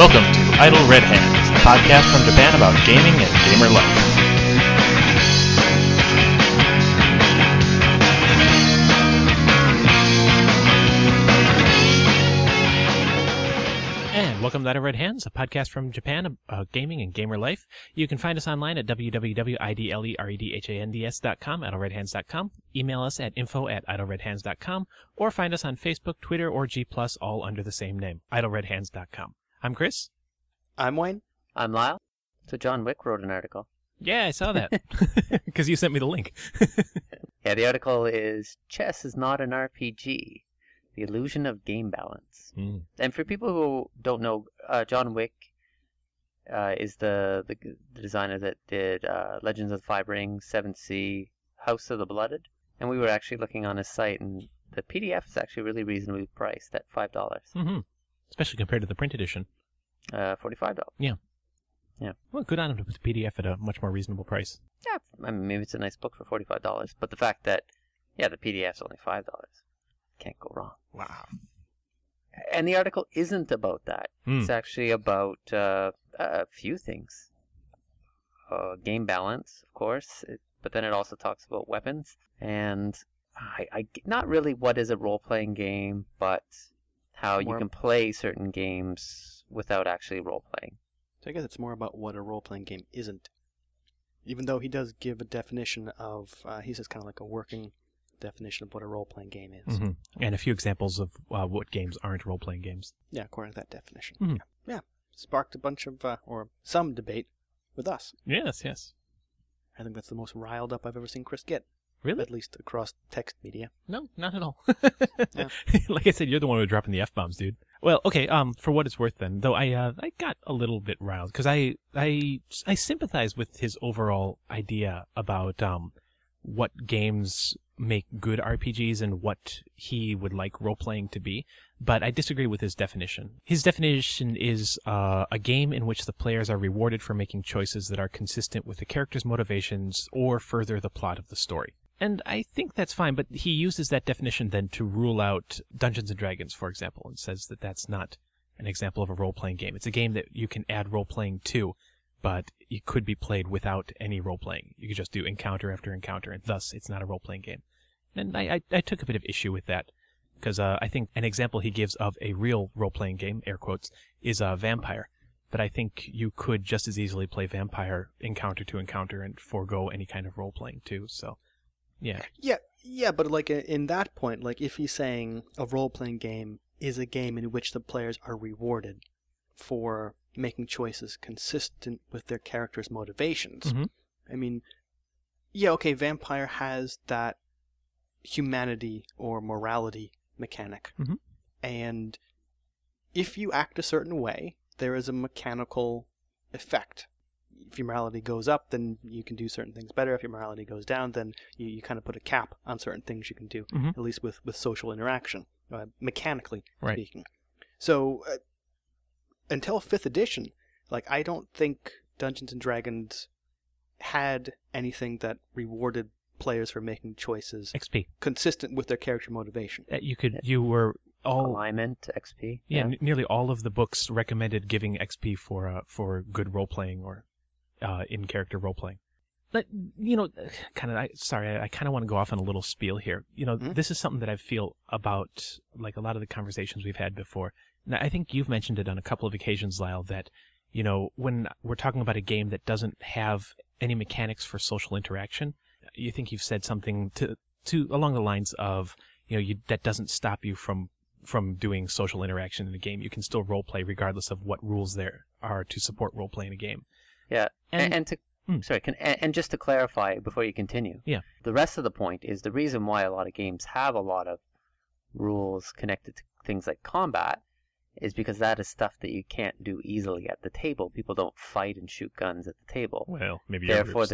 Welcome to Idle Red Hands, a podcast from Japan about gaming and gamer life. And welcome to Idle Red Hands, a podcast from Japan about gaming and gamer life. You can find us online at www.idleredhands.com, idleredhands.com. Email us at info@idleredhands.com, or find us on Facebook, Twitter, or G+, all under the same name, idleredhands.com. I'm Chris. I'm Wayne. I'm Lyle. So John Wick wrote an article. Yeah, I saw that. Because you sent me the link. Yeah, the article is Chess is Not an RPG, The Illusion of Game Balance. And for people who don't know, John Wick is the designer that did Legends of the Five Rings, 7th Sea, House of the Blooded. And we were actually looking on his site, and the PDF is actually really reasonably priced at $5. Mm-hmm. Especially compared to the print edition. $45. Yeah. Yeah. Well, good on him to put the PDF at a much more reasonable price. Yeah, I mean, maybe it's a nice book for $45. But the fact that, the PDF's only $5. Can't go wrong. Wow. And the article isn't about that. It's actually about a few things. Game balance, of course, but then it also talks about weapons. And I not really what is a role-playing game, but how you can play certain games without actually role-playing. So I guess it's more about what a role-playing game isn't. Even though he does give a definition of, he says kind of like a working definition of what a role-playing game is. Mm-hmm. And a few examples of what games aren't role-playing games. Yeah, according to that definition. Mm-hmm. Yeah. Sparked a bunch of, or some debate with us. Yes. I think that's the most riled up I've ever seen Chris get. Really? At least across text media. No, not at all. Yeah. Like I said, you're the one who dropping the F-bombs, dude. Well, okay, for what it's worth then, though I got a little bit riled, because I sympathize with his overall idea about what games make good RPGs and what he would like role-playing to be, but I disagree with his definition. His definition is a game in which the players are rewarded for making choices that are consistent with the character's motivations or further the plot of the story. And I think that's fine, but he uses that definition then to rule out Dungeons & Dragons, for example, and says that that's not an example of a role-playing game. It's a game that you can add role-playing to, but it could be played without any role-playing. You could just do encounter after encounter, and thus it's not a role-playing game. And I took a bit of issue with that, because I think an example he gives of a real role-playing game, air quotes, is Vampire. But I think you could just as easily play Vampire encounter to encounter and forego any kind of role-playing too, so... Yeah, but like in that point, like if he's saying a role-playing game is a game in which the players are rewarded for making choices consistent with their character's motivations. Mm-hmm. I mean, yeah, okay, Vampire has that humanity or morality mechanic. Mm-hmm. And if you act a certain way, there is a mechanical effect. If your morality goes up, then you can do certain things better. If your morality goes down, then you kind of put a cap on certain things you can do, at least with social interaction, mechanically speaking. So until 5th edition, like I don't think Dungeons & Dragons had anything that rewarded players for making choices XP consistent with their character motivation. You were all... Alignment, XP. Yeah, nearly all of the books recommended giving XP for good role-playing or in-character role-playing. But, I kind of want to go off on a little spiel here. This is something that I feel about, like, a lot of the conversations we've had before. Now, I think you've mentioned it on a couple of occasions, Lyle, that, when we're talking about a game that doesn't have any mechanics for social interaction, you think you've said something to along the lines of, that doesn't stop you from doing social interaction in a game. You can still role-play regardless of what rules there are to support role-play in a game. Yeah, and just to clarify before you continue, the rest of the point is the reason why a lot of games have a lot of rules connected to things like combat is because that is stuff that you can't do easily at the table. People don't fight and shoot guns at the table. Well, maybe therefore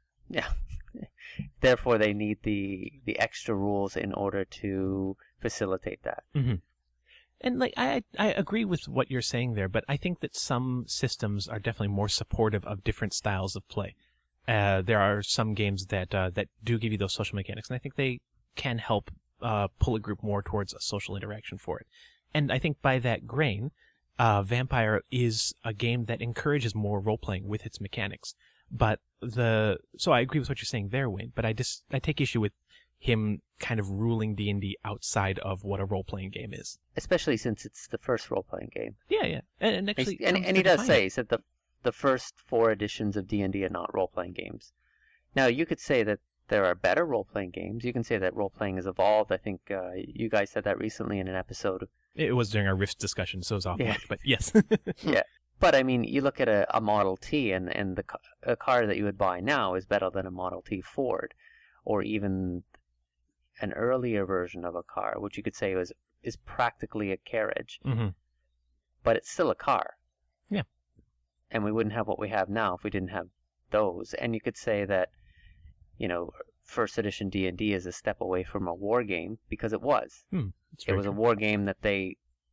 therefore they need the extra rules in order to facilitate that. Mm-hmm. And I agree with what you're saying there, but I think that some systems are definitely more supportive of different styles of play. There are some games that do give you those social mechanics, and I think they can help pull a group more towards a social interaction for it. And I think by that grain, Vampire is a game that encourages more role-playing with its mechanics. But so I agree with what you're saying there, Wayne, but I take issue with him kind of ruling D&D outside of what a role-playing game is. Especially since it's the first role-playing game. Yeah. And actually, and he does say, he said the first 4 editions of D&D are not role-playing games. Now, you could say that there are better role-playing games. You can say that role-playing has evolved. I think you guys said that recently in an episode. It was during our Rift discussion, so it was off mic, but yes. Yeah. But, I mean, you look at a Model T, and a car that you would buy now is better than a Model T Ford, or even an earlier version of a car, which you could say is practically a carriage. Mm-hmm. But it's still a car. Yeah. And we wouldn't have what we have now if we didn't have those. And you could say that, first edition D&D is a step away from a war game, because it was. It was a war game that they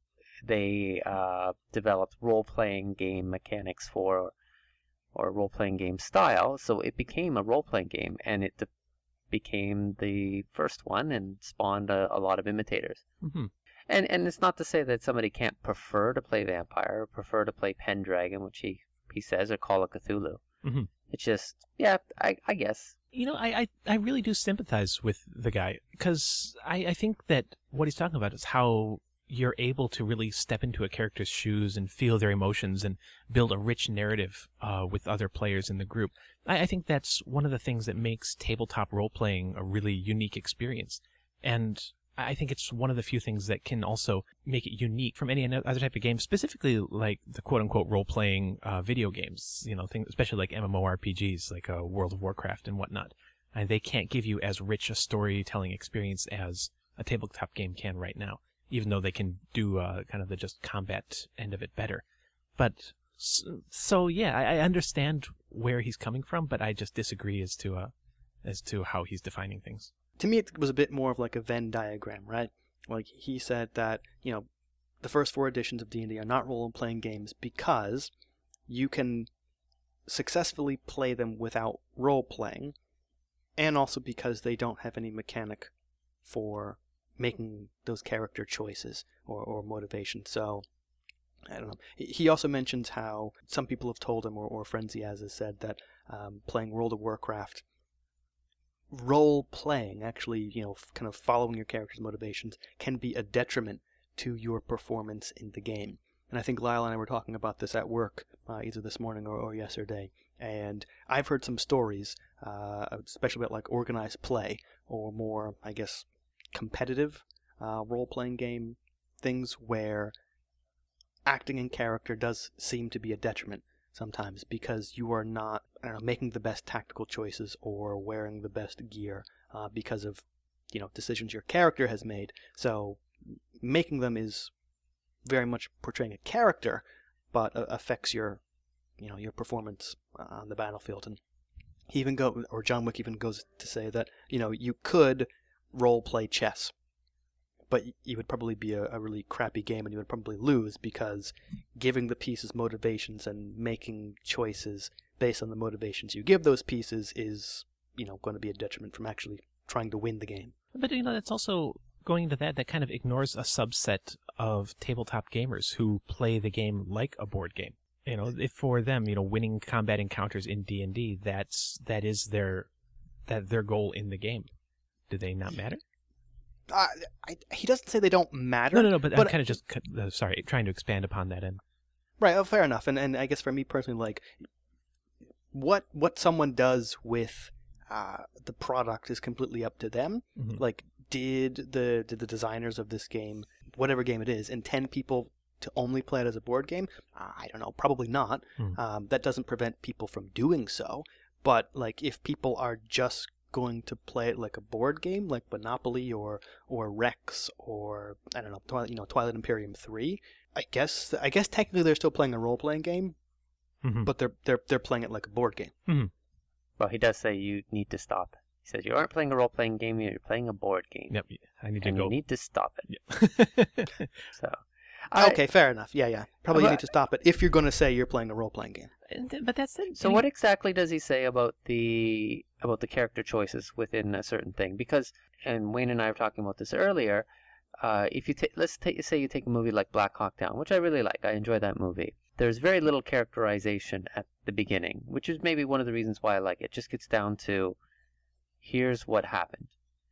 developed role-playing game mechanics for, or role-playing game style, so it became a role-playing game, and it became the first one and spawned a lot of imitators. Mm-hmm. And it's not to say that somebody can't prefer to play Vampire, or prefer to play Pendragon, which he says, or Call of Cthulhu. Mm-hmm. It's just, yeah, I guess. I really do sympathize with the guy, because I think that what he's talking about is how you're able to really step into a character's shoes and feel their emotions and build a rich narrative with other players in the group. I think that's one of the things that makes tabletop role-playing a really unique experience. And I think it's one of the few things that can also make it unique from any other type of game, specifically like the quote-unquote role-playing video games, things, especially like MMORPGs, like World of Warcraft and whatnot. And they can't give you as rich a storytelling experience as a tabletop game can right now, even though they can do kind of the just combat end of it better. But, so yeah, I understand where he's coming from, but I just disagree as to how he's defining things. To me, it was a bit more of like a Venn diagram, right? Like, he said that, the first 4 editions of D&D are not role-playing games because you can successfully play them without role-playing, and also because they don't have any mechanic for making those character choices or motivation. So, I don't know. He also mentions how some people have told him, or friends he has said, that playing World of Warcraft, role-playing, actually, kind of following your character's motivations, can be a detriment to your performance in the game. And I think Lyle and I were talking about this at work, either this morning or yesterday, and I've heard some stories, especially about like organized play, or more, I guess, competitive role-playing game things where acting in character does seem to be a detriment sometimes, because you are not, making the best tactical choices or wearing the best gear because of, decisions your character has made. So making them is very much portraying a character, but affects your performance on the battlefield. And John Wick even goes to say that, you could role play chess, but it would probably be a really crappy game, and you would probably lose, because giving the pieces motivations and making choices based on the motivations you give those pieces is, going to be a detriment from actually trying to win the game. But, that's also going into that kind of ignores a subset of tabletop gamers who play the game like a board game. If for them, winning combat encounters in D&D, that is their goal in the game. Do they not matter? He doesn't say they don't matter. No, but I'm kind of just, trying to expand upon that end. Right, fair enough. And I guess for me personally, like, what someone does with the product is completely up to them. Mm-hmm. Like, did the designers of this game, whatever game it is, intend people to only play it as a board game? I don't know, probably not. Mm. That doesn't prevent people from doing so. But, like, if people are just going to play it like a board game, like Monopoly or Rex, or I don't know, Twilight Imperium 3, I guess technically they're still playing a role-playing game, mm-hmm. but they're playing it like a board game. Mm-hmm. Well, he does say you need to stop. He says you aren't playing a role-playing game; you're playing a board game. Yep, I need to go. You need to stop it. Yep. So. Okay, fair enough. Yeah. Probably you need to stop it if you're going to say you're playing a role-playing game. But that's it. So what exactly does he say about the character choices within a certain thing? Because, and Wayne and I were talking about this earlier, let's say you take a movie like Black Hawk Down, which I really like. I enjoy that movie. There's very little characterization at the beginning, which is maybe one of the reasons why I like it. It just gets down to, here's what happened.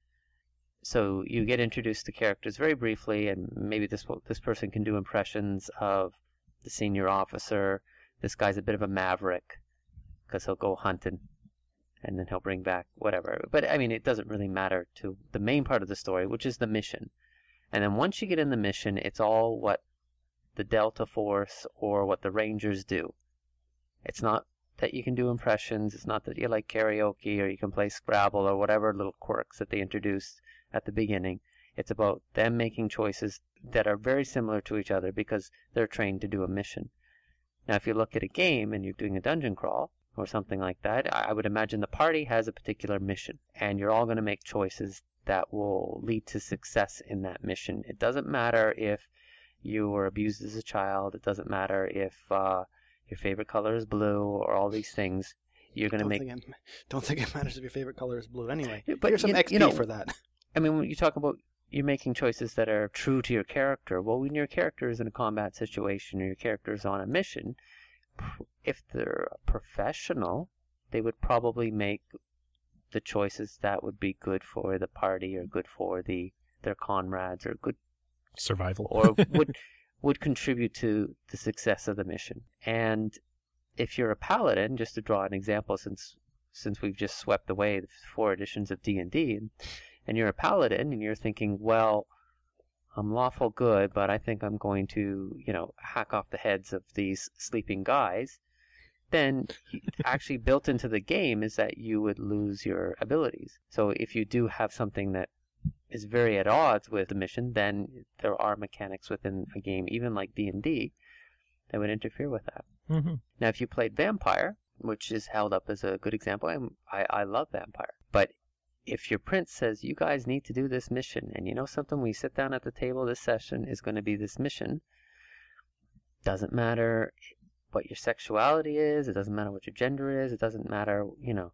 So you get introduced to characters very briefly, and maybe this person can do impressions of the senior officer. This guy's a bit of a maverick because he'll go hunting and then he'll bring back whatever. But I mean, it doesn't really matter to the main part of the story, which is the mission. And then once you get in the mission, it's all what the Delta Force or what the Rangers do. It's not that you can do impressions. It's not that you like karaoke or you can play Scrabble or whatever little quirks that they introduced at the beginning. It's about them making choices that are very similar to each other because they're trained to do a mission. Now, if you look at a game and you're doing a dungeon crawl or something like that, I would imagine the party has a particular mission, and you're all going to make choices that will lead to success in that mission. It doesn't matter if you were abused as a child. It doesn't matter if your favorite color is blue or all these things. You're going to make... Don't think it matters if your favorite color is blue anyway. But here's some XP for that. I mean, when you talk about you're making choices that are true to your character, well, when your character is in a combat situation or your character is on a mission, if they're a professional, they would probably make the choices that would be good for the party or good for their comrades or good survival or would contribute to the success of the mission. And if you're a paladin, just to draw an example, since we've just swept away the 4 editions of D&D, and you're a paladin and you're thinking, well, I'm lawful good, but I think I'm going to, hack off the heads of these sleeping guys, then actually built into the game is that you would lose your abilities. So if you do have something that is very at odds with the mission, then there are mechanics within a game, even like D&D, that would interfere with that. Mm-hmm. Now, if you played Vampire, which is held up as a good example, I love Vampire, but if your prince says, you guys need to do this mission, and you know something, we sit down at the table, this session is going to be this mission, doesn't matter what your sexuality is, it doesn't matter what your gender is, it doesn't matter,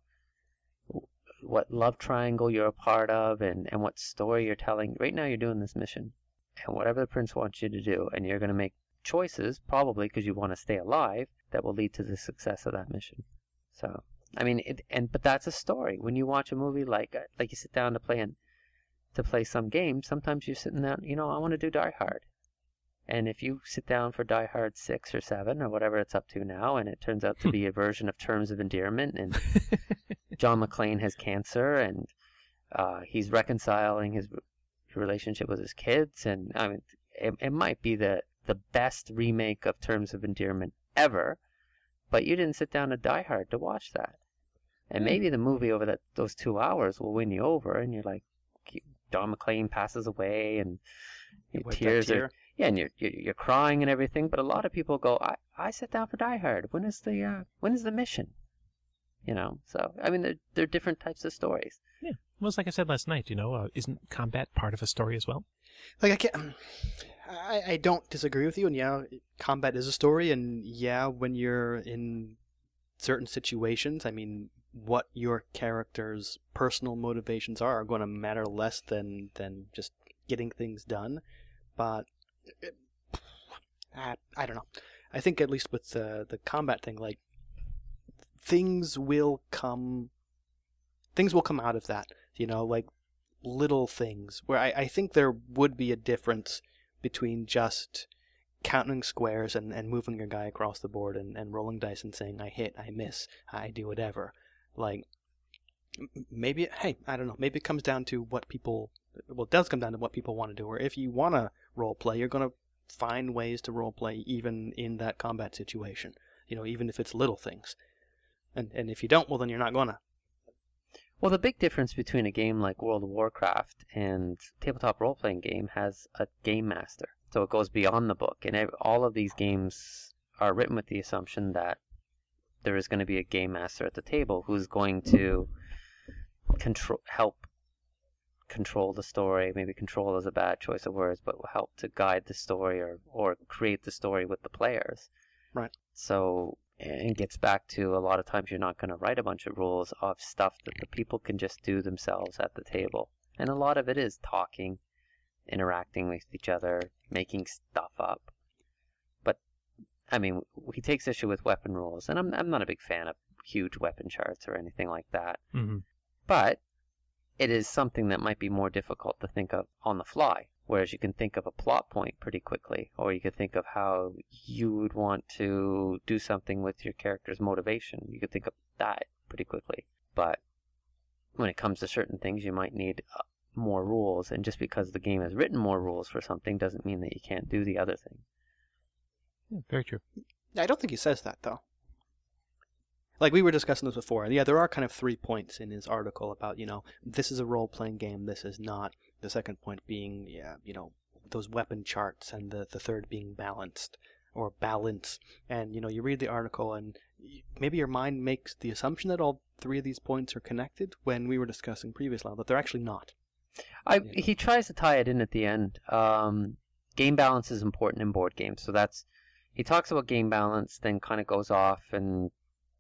what love triangle you're a part of and what story you're telling. Right now you're doing this mission, and whatever the prince wants you to do, and you're going to make choices, probably because you want to stay alive, that will lead to the success of that mission. So, I mean, but that's a story. When you watch a movie like you sit down to play some game, sometimes you're sitting down, I want to do Die Hard. And if you sit down for Die Hard 6 or 7 or whatever it's up to now, and it turns out to be a version of Terms of Endearment, and John McClane has cancer, and he's reconciling his relationship with his kids, and I mean, it might be the best remake of Terms of Endearment ever, but you didn't sit down to Die Hard to watch that. And maybe the movie over those 2 hours will win you over, and you're like, Don McClane passes away, and your tears are... Yeah, and you're crying and everything, but a lot of people go, I sit down for Die Hard. When is the mission? So I mean, they're different types of stories. Yeah, well, it's like I said last night. Isn't combat part of a story as well? Like I don't disagree with you, and combat is a story, and when you're in certain situations, I mean, what your character's personal motivations are going to matter less than just getting things done, but. I don't know. I think at least with the combat thing, like things will come out of that. Like little things where I think there would be a difference between just counting squares and moving your guy across the board and rolling dice and saying I hit, I miss, I do whatever. Like maybe I don't know. Maybe it comes down to what people. Well, it does come down to what people want to do. Or if you want to role play, you're going to find ways to role play even in that combat situation. Even if it's little things. And if you don't, well, then you're not going to. Well, the big difference between a game like World of Warcraft and tabletop role-playing game has a game master. So it goes beyond the book. And all of these games are written with the assumption that there is going to be a game master at the table who's going to help control the story. Maybe control is a bad choice of words, but will help to guide the story or create the story with the players. Right. So it gets back to a lot of times you're not going to write a bunch of rules of stuff that the people can just do themselves at the table. And a lot of it is talking interacting with each other, making stuff up. But I mean, he takes issue with weapon rules, and I'm not a big fan of huge weapon charts or anything like that. Mm-hmm. But it is something that might be more difficult to think of on the fly. Whereas you can think of a plot point pretty quickly, or you could think of how you would want to do something with your character's motivation. You could think of that pretty quickly. But when it comes to certain things, you might need more rules, and just because the game has written more rules for something doesn't mean that you can't do the other thing. Yeah, very true. I don't think he says that, though. Like, we were discussing this before, and yeah, there are kind of 3 points in his article about, this is a role-playing game, this is not. The second point being, those weapon charts, and the third being balanced, or balance. And, you read the article, and maybe your mind makes the assumption that all 3 of these points are connected when we were discussing previously, but they're actually not. He tries to tie it in at the end. Game balance is important in board games, so he talks about game balance, then kind of goes off, and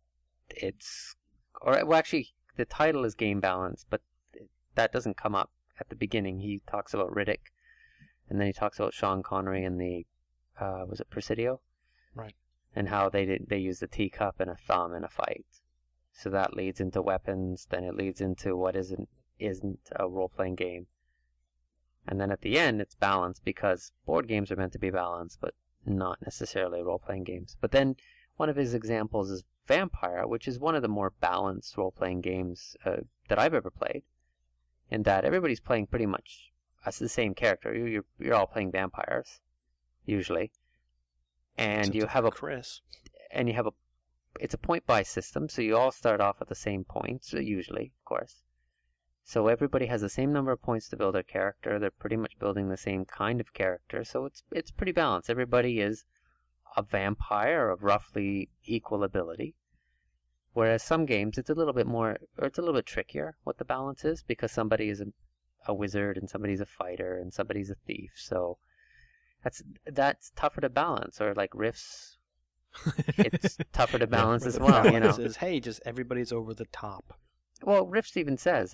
actually, the title is Game Balance, but that doesn't come up at the beginning. He talks about Riddick, and then he talks about Sean Connery and the, was it Presidio? Right. And how they use a teacup and a thumb in a fight. So that leads into weapons, then it leads into what isn't a role-playing game. And then at the end, it's balanced, because board games are meant to be balanced, but not necessarily role-playing games. But then one of his examples is Vampire, which is one of the more balanced role-playing games that I've ever played, in that everybody's playing pretty much the same character. You're all playing vampires, usually, and you have Chris, and you have it's a point-buy system, so you all start off at the same points, usually, of course. So everybody has the same number of points to build their character. They're pretty much building the same kind of character, so it's pretty balanced. Everybody is a vampire of roughly equal ability. Whereas some games, it's a little bit more, or it's a little bit trickier what the balance is, because somebody is a wizard, and somebody's a fighter, and somebody's a thief. So that's tougher to balance. Or like Rifts, it's tougher to balance as well. Says, hey, just everybody's over the top. Well, Rifts even says,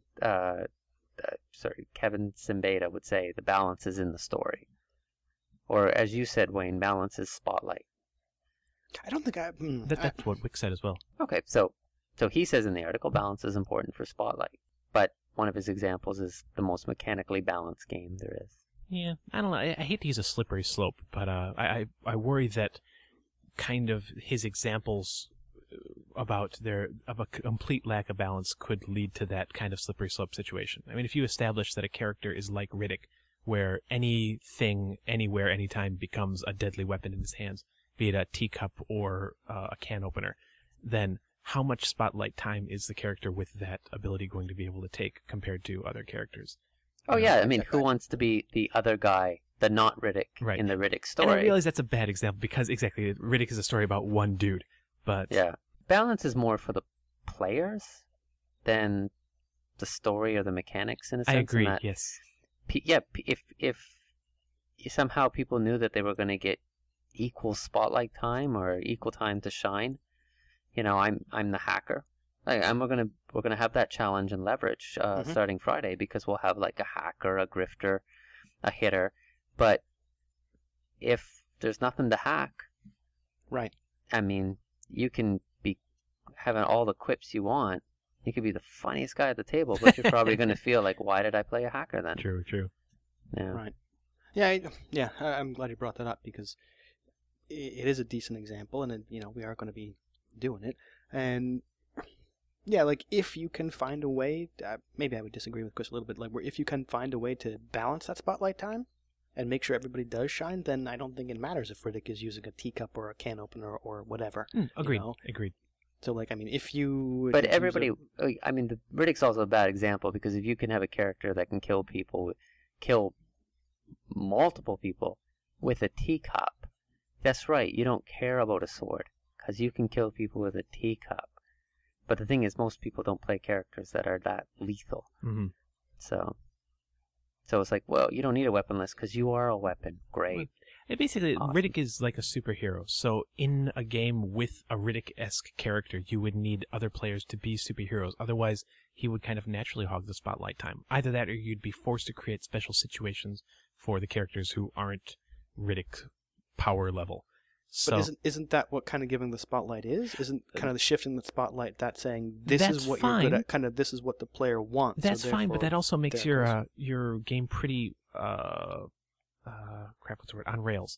Kevin Simbada would say the balance is in the story. Or as you said, Wayne, balance is spotlight. I don't think That's what Wick said as well. Okay, so he says in the article, balance is important for Spotlight. But one of his examples is the most mechanically balanced game there is. Yeah, I don't know. I hate to use a slippery slope, but I worry that kind of his examples about a complete lack of balance could lead to that kind of slippery slope situation. I mean, if you establish that a character is like Riddick, where anything, anywhere, anytime becomes a deadly weapon in his hands, be it a teacup or a can opener, then how much spotlight time is the character with that ability going to be able to take compared to other characters? Oh, yeah. I mean, who wants to be the other guy, the not Riddick, right, in the Riddick story? And I realize that's a bad example, because exactly, Riddick is a story about one dude. But yeah, balance is more for the players than the story or the mechanics, in a sense. I agree, yes. If somehow people knew that they were going to get equal spotlight time or equal time to shine, I'm the hacker. We're gonna have that challenge and leverage starting Friday, because we'll have like a hacker, a grifter, a hitter. But if there's nothing to hack, right? I mean, you can be having all the quips you want. You could be the funniest guy at the table, but you're probably going to feel like, why did I play a hacker then? True. Yeah. Right. Yeah. I'm glad you brought that up, because it is a decent example, and we are going to be doing it. And yeah, like, if you can find a way, maybe I would disagree with Chris a little bit, like, where if you can find a way to balance that spotlight time and make sure everybody does shine, then I don't think it matters if Riddick is using a teacup or a can opener or whatever. Agreed. So, like, I mean, if you... But everybody... the Riddick's also a bad example, because if you can have a character that can kill multiple people with a teacup, that's right, you don't care about a sword, because you can kill people with a teacup. But the thing is, most people don't play characters that are that lethal. Mm-hmm. So it's like, well, you don't need a weapon list because you are a weapon. Great. Basically, Awesome. Riddick is like a superhero. So in a game with a Riddick-esque character, you would need other players to be superheroes. Otherwise, he would kind of naturally hog the spotlight time. Either that, or you'd be forced to create special situations for the characters who aren't Riddick power level. So But isn't that what kind of giving the spotlight is? Isn't kind of the shifting the spotlight that saying this That's is what you're good fine. at, kind of this is what the player wants? so that's fine, but therefore that also makes they're your game pretty crap. What's the word? On rails.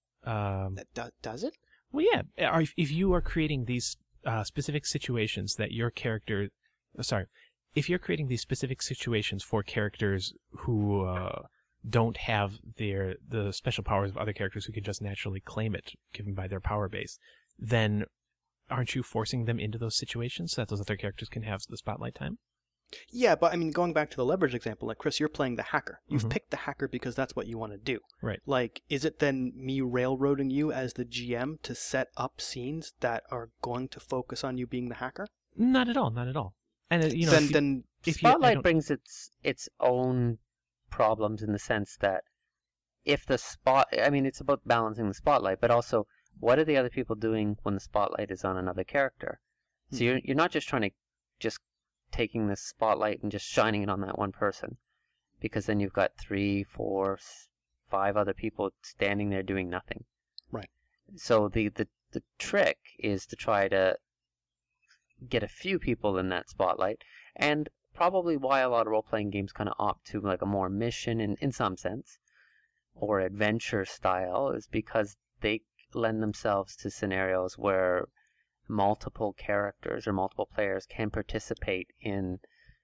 Does it? Well, yeah. If you are creating these specific situations that your character, if you're creating these specific situations for characters who don't have the special powers of other characters who can just naturally claim it, given by their power base, then aren't you forcing them into those situations so that those other characters can have the spotlight time? Yeah, but I mean, going back to the leverage example, like Chris, you're playing the hacker. You've Mhm. picked the hacker because that's what you want to do. Right. Like, is it then me railroading you as the GM to set up scenes that are going to focus on you being the hacker? Not at all. Not at all. And then if you- I Spotlight don't- brings its own problems in the sense that if it's about balancing the spotlight, but also what are the other people doing when the spotlight is on another character? So you're not just trying to just taking the spotlight and just shining it on that one person, because then you've got 3, 4, 5 other people standing there doing nothing. Right. So the trick is to try to get a few people in that spotlight, and probably why a lot of role-playing games kind of opt to like a more mission in some sense, or adventure style, is because they lend themselves to scenarios where multiple characters or multiple players can participate in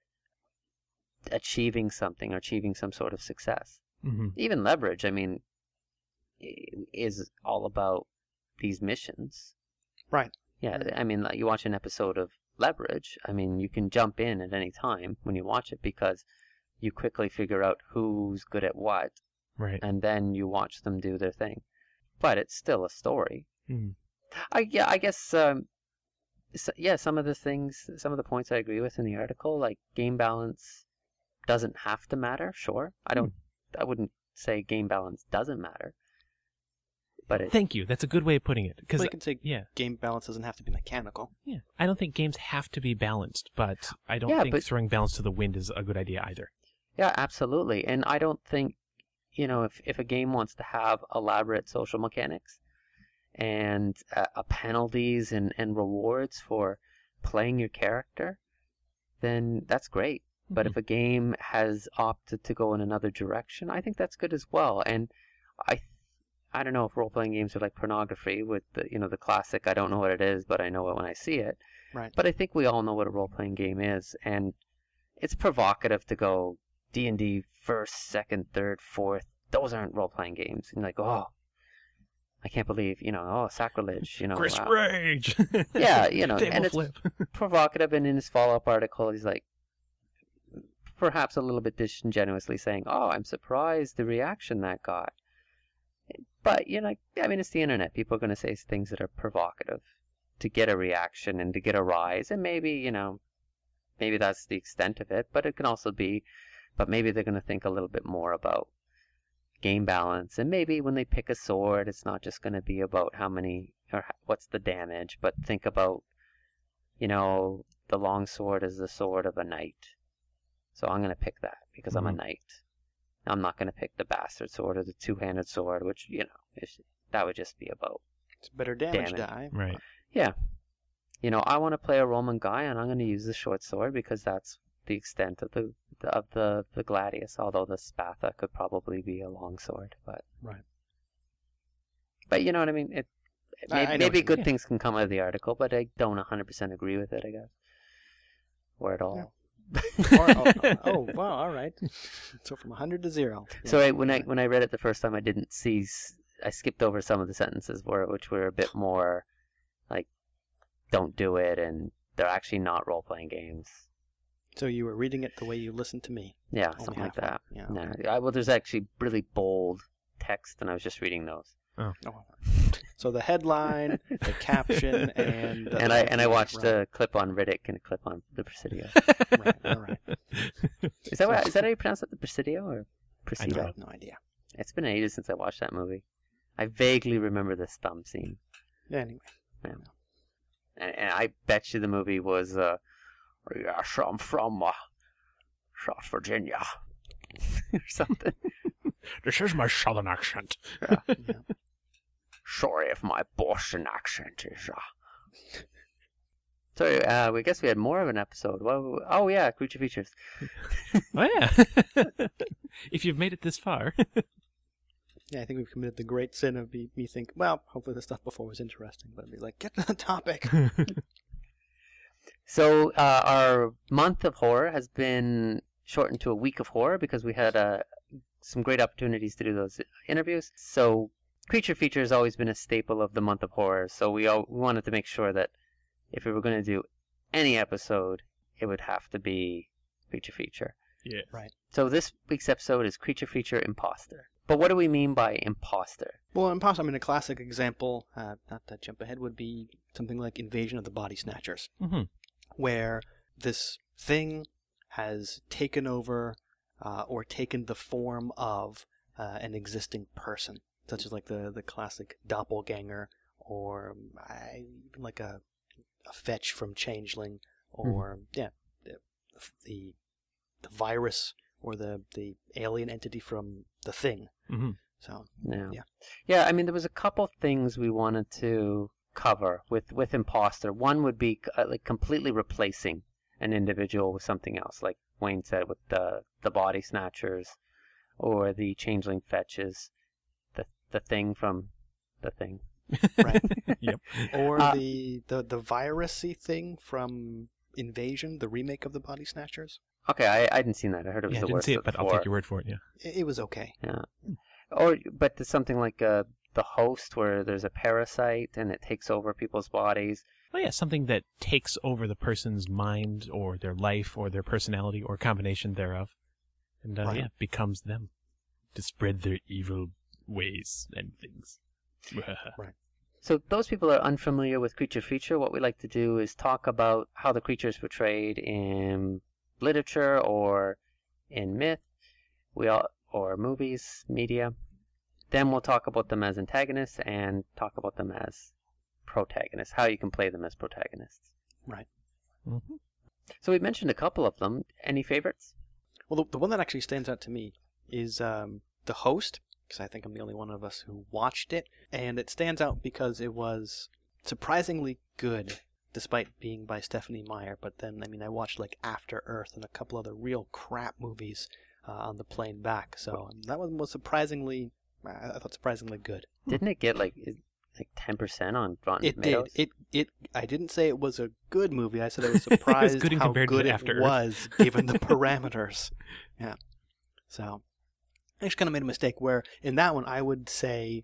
achieving something or achieving some sort of success. Mhm. Even Leverage, I mean, is all about these missions. Right. Yeah, I mean, like you watch an episode of Leverage, I mean, you can jump in at any time when you watch it because you quickly figure out who's good at what, Right. and then you watch them do their thing. But it's still a story. Mhm. I guess, some of the points I agree with in the article, like game balance doesn't have to matter, sure. I wouldn't say game balance doesn't matter. But Thank you. That's a good way of putting it. Because Well, you can say yeah, game balance doesn't have to be mechanical. yeah. I don't think games have to be balanced, but I don't Yeah, think but- throwing balance to the wind is a good idea either. yeah, absolutely. And I don't think, if a game wants to have elaborate social mechanics and penalties and rewards for playing your character, then that's great. But if a game has opted to go in another direction, I think that's good as well. And I don't know if role-playing games are like pornography with the classic, I don't know what it is, but I know it when I see it. Right. But I think we all know what a role-playing game is, and it's provocative to go D&D first, second, third, fourth. Those aren't role-playing games. And like, oh, I can't believe, sacrilege, Chris wow. Rage! Yeah, Table and it's flip. provocative. And in his follow-up article, he's like, perhaps a little bit disingenuously saying, oh, I'm surprised the reaction that got. But, it's the internet. People are going to say things that are provocative to get a reaction and to get a rise. And maybe, maybe that's the extent of it. But it can also be, but maybe they're going to think a little bit more about game balance. And maybe when they pick a sword, it's not just going to be about how many or what's the damage, but think about, the long sword is the sword of a knight. So I'm going to pick that because I'm a knight. I'm not going to pick the bastard sword or the two-handed sword, which, that would just be about It's a better damage Damage. die. Right. Yeah. I want to play a Roman guy, and I'm going to use the short sword because that's the extent of the gladius. Although the spatha could probably be a long sword, but Right. But you know what I mean. I know what Maybe you good mean. things can come out of the article, but I don't 100% agree with it. I guess, or at all. Yeah. Oh, wow, all right. So from 100 to 0. So when I read it the first time, I skipped over some of the sentences which were a bit more like, don't do it, and they're actually not role-playing games. So you were reading it the way you listened to me. Yeah, Only something like halfway. that. Yeah, No, okay. well, there's actually really bold text, and I was just reading those. Oh. So the headline, the caption, and And I watched right. a clip on Riddick and a clip on the Presidio. Right, all right. Is that how you pronounce it? The Presidio or I Presidio? have no idea. It's been ages since I watched that movie. I vaguely remember this thumb scene. Anyway. Yeah. And I bet you the movie was, yes, I'm from South Virginia. Or something. This is my southern accent. Yeah. Sorry if my Boston accent is... Sorry, I guess we had more of an episode. Well, oh yeah, Creature Features. Oh yeah. If you've made it this far. Yeah, I think we've committed the great sin of me think, well, hopefully the stuff before was interesting, but I'd be like, get to the topic. So our month of horror has been shortened to a week of horror because we had some great opportunities to do those interviews. So Creature Feature has always been a staple of the month of horror. So we wanted to make sure that if we were going to do any episode, it would have to be Creature Feature. Yeah. Right. So this week's episode is Creature Feature Imposter. But what do we mean by imposter? Well, imposter, I mean, a classic example, not to jump ahead, would be something like Invasion of the Body Snatchers, Mm-hmm. where this thing has taken over or taken the form of an existing person, such as like the classic doppelganger, or even like a fetch from Changeling, or the virus or the alien entity from The Thing. Mm-hmm. So yeah. I mean, there was a couple things we wanted to cover with imposter. One would be like completely replacing an individual with something else, like Wayne said, with the body snatchers or the changeling fetches, the thing from The Thing. right. Yep. Or the virusy thing from Invasion, the remake of the Body Snatchers. Okay, I hadn't seen that. I heard it was Yeah, I the didn't worst. see it, but I'll take your word for it. Yeah. It was okay. Yeah. But there's something like The Host, where there's a parasite and it takes over people's bodies. Oh yeah, something that takes over the person's mind or their life or their personality or combination thereof, and becomes them to spread their evil ways and things. Right. So those people are unfamiliar with Creature Feature. What we like to do is talk about how the creature is portrayed in literature or in myth, or movies, media. Then we'll talk about them as antagonists and talk about them as protagonists, how you can play them as protagonists. Right. Mm-hmm. So we mentioned a couple of them. Any favorites? Well, the one that actually stands out to me is The Host, because I think I'm the only one of us who watched it, and it stands out because it was surprisingly good, despite being by Stephenie Meyer. But then, I mean, I watched like After Earth and a couple other real crap movies on the plane back, so that one was surprisingly good. Didn't it get like 10% on Rotten It Tomatoes? did. I didn't say it was a good movie. I said I was surprised good how compared to good it After Earth. was, given the parameters. Yeah. So I just kind of made a mistake where in that one I would say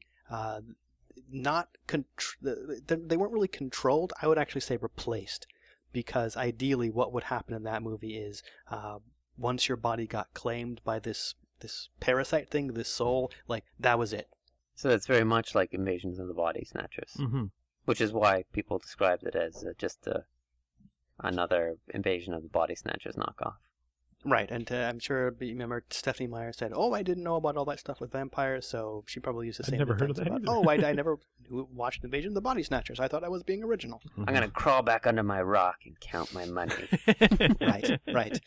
they weren't really controlled. I would actually say replaced, because ideally what would happen in that movie is once your body got claimed by this parasite thing, this soul, like that was it. So it's very much like Invasions of the Body Snatchers, Mm-hmm. which is why people described it as just another Invasion of the Body Snatchers knockoff. Right, and I'm sure you remember Stephenie Meyer said, "Oh, I didn't know about all that stuff with vampires," so she probably used the same. I've never heard of defense that about, either. I never watched Invasion of the Body Snatchers. I thought I was being original. I'm going to crawl back under my rock and count my money. Right.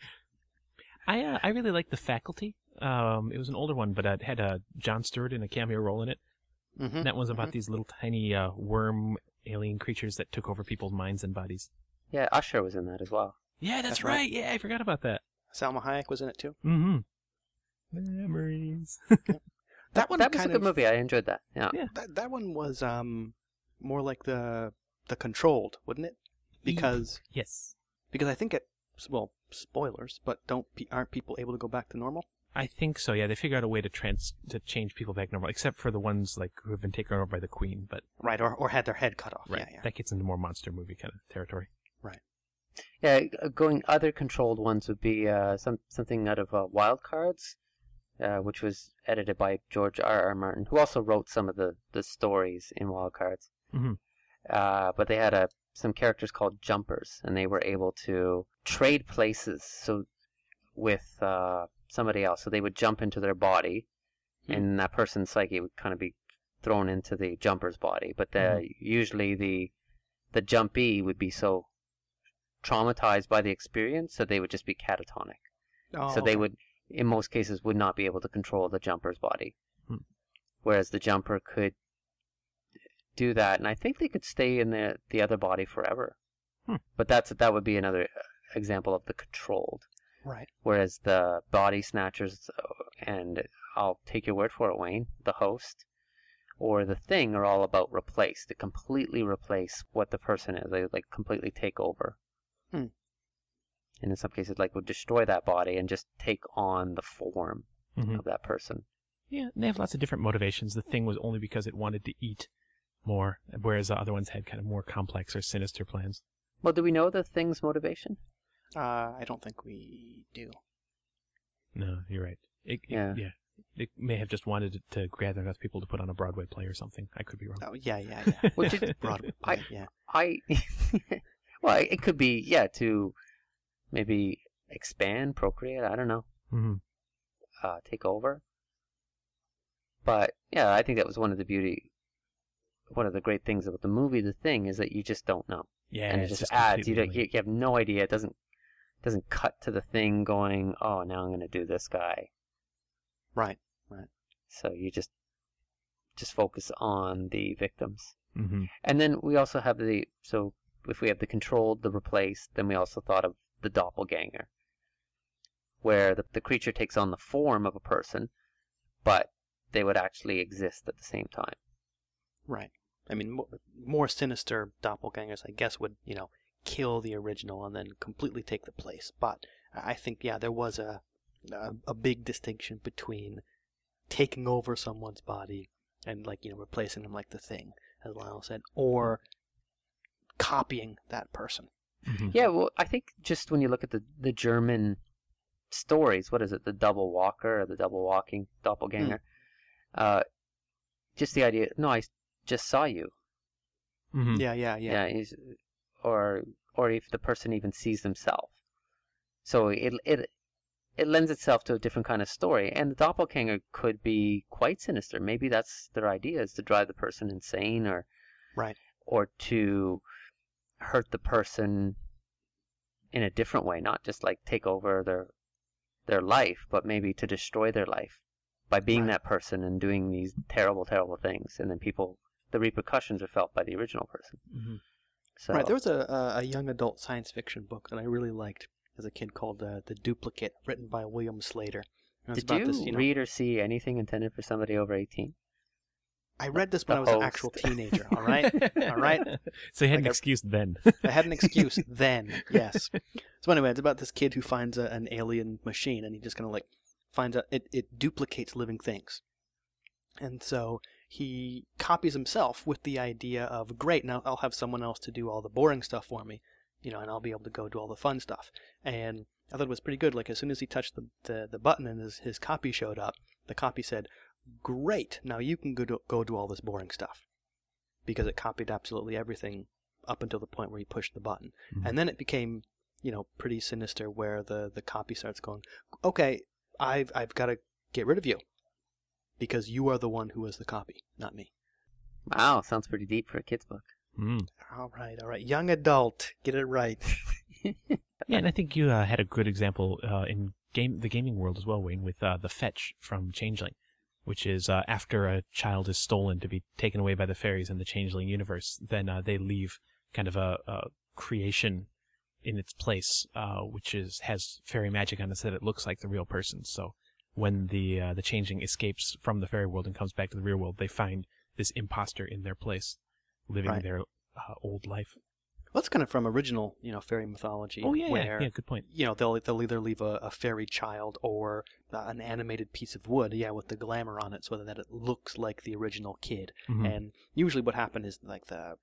I really like The Faculty. It was an older one, but it had Jon Stewart in a cameo role in it. Mm-hmm. And that one's about these little tiny worm alien creatures that took over people's minds and bodies. Yeah, Usher was in that as well. Yeah, that's right. Yeah, I forgot about that. Salma Hayek was in it too. Mm-hmm. Memories. That one That was a kind good of movie. I enjoyed that. Yeah. that one was more like the Controlled, wouldn't it? Because Yes. I think spoilers, but aren't people able to go back to normal? I think so, yeah. They figure out a way to change people back normal, except for the ones like who have been taken over by the Queen, but Right, or had their head cut off. right. Yeah. That gets into more monster movie kind of territory. Yeah, going other controlled ones would be something out of Wild Cards, which was edited by George R.R. Martin, who also wrote some of the stories in Wild Cards. Mm-hmm. But they had some characters called Jumpers, and they were able to trade places with somebody else. So they would jump into their body, and that person's psyche would kind of be thrown into the jumper's body, but usually the jumpee would be so traumatized by the experience, so they would just be catatonic. Oh, So they okay. would, in most cases, would not be able to control the jumper's body. Whereas the jumper could do that, and I think they could stay in the other body forever. But that would be another example of the controlled. Right. Whereas the body snatchers, and I'll take your word for it, Wayne, the host or the thing are all about replace. They completely replace what the person is. They like completely take over. And in some cases, like would destroy that body and just take on the form of that person. Yeah, they have lots of different motivations. The thing was only because it wanted to eat more, whereas the other ones had kind of more complex or sinister plans. Well, do we know the thing's motivation? I don't think we do. No, you're right. Yeah. It may have just wanted to gather enough people to put on a Broadway play or something. I could be wrong. Oh, yeah. Well, just- Broadway, I- yeah. Well, it could be, to maybe expand, procreate, I don't know, take over. But, yeah, I think that was one of the great things about the movie, The Thing, is that you just don't know. Yeah, And it it's just adds, you completely have no idea. It doesn't cut to the thing going, oh, now I'm going to do this guy. Right. So you just focus on the victims. Mm-hmm. And then we also have so if we have the controlled, the replaced, then we also thought of the doppelganger, where the creature takes on the form of a person, but they would actually exist at the same time. Right. I mean, more sinister doppelgangers, I guess, would, kill the original and then completely take the place. But I think, there was a big distinction between taking over someone's body and, replacing them like the Thing, as Lyle said, or copying that person. Mm-hmm. Yeah, well, I think just when you look at the German stories, what is it, the double walker or the double walking doppelganger? Just the idea, no, I just saw you. Mm-hmm. Yeah. Or if the person even sees themselves. So it lends itself to a different kind of story. And the doppelganger could be quite sinister. Maybe that's their idea, is to drive the person insane or to hurt the person in a different way, not just like take over their life, but maybe to destroy their life by being that person and doing these terrible, terrible things. And then the repercussions are felt by the original person. Mm-hmm. So, Right. There was a young adult science fiction book that I really liked as a kid called The Duplicate, written by William Slater. And it's did about you this, read or see anything intended for somebody over 18? I read this when I was an actual teenager, all right? All right? So you had Like an excuse then. I had an excuse then, yes. So anyway, it's about this kid who finds an alien machine, and he just kind of finds out it duplicates living things. And so he copies himself with the idea of, great, now I'll have someone else to do all the boring stuff for me, and I'll be able to go do all the fun stuff. And I thought it was pretty good. Like, as soon as he touched the button and his copy showed up, the copy said, great, now you can go do all this boring stuff. Because it copied absolutely everything up until the point where he pushed the button. Mm-hmm. And then it became, pretty sinister, where the copy starts going, okay, I've got to get rid of you. Because you are the one who is the copy, not me. Wow, sounds pretty deep for a kid's book. Mm. All right. Young adult, get it right. Yeah, and I think you had a good example in the gaming world as well, Wayne, with the fetch from Changeling, which is after a child is stolen to be taken away by the fairies in the Changeling universe, then they leave kind of a creation in its place, which has fairy magic on it, so that it looks like the real person. So when the Changeling escapes from the fairy world and comes back to the real world, they find this imposter in their place, living their old life. Well, that's kind of from original, fairy mythology. Oh yeah, where, yeah, good point. They'll either leave a fairy child or an animated piece of wood, with the glamour on it, so that it looks like the original kid. Mm-hmm. And usually, what happened is like the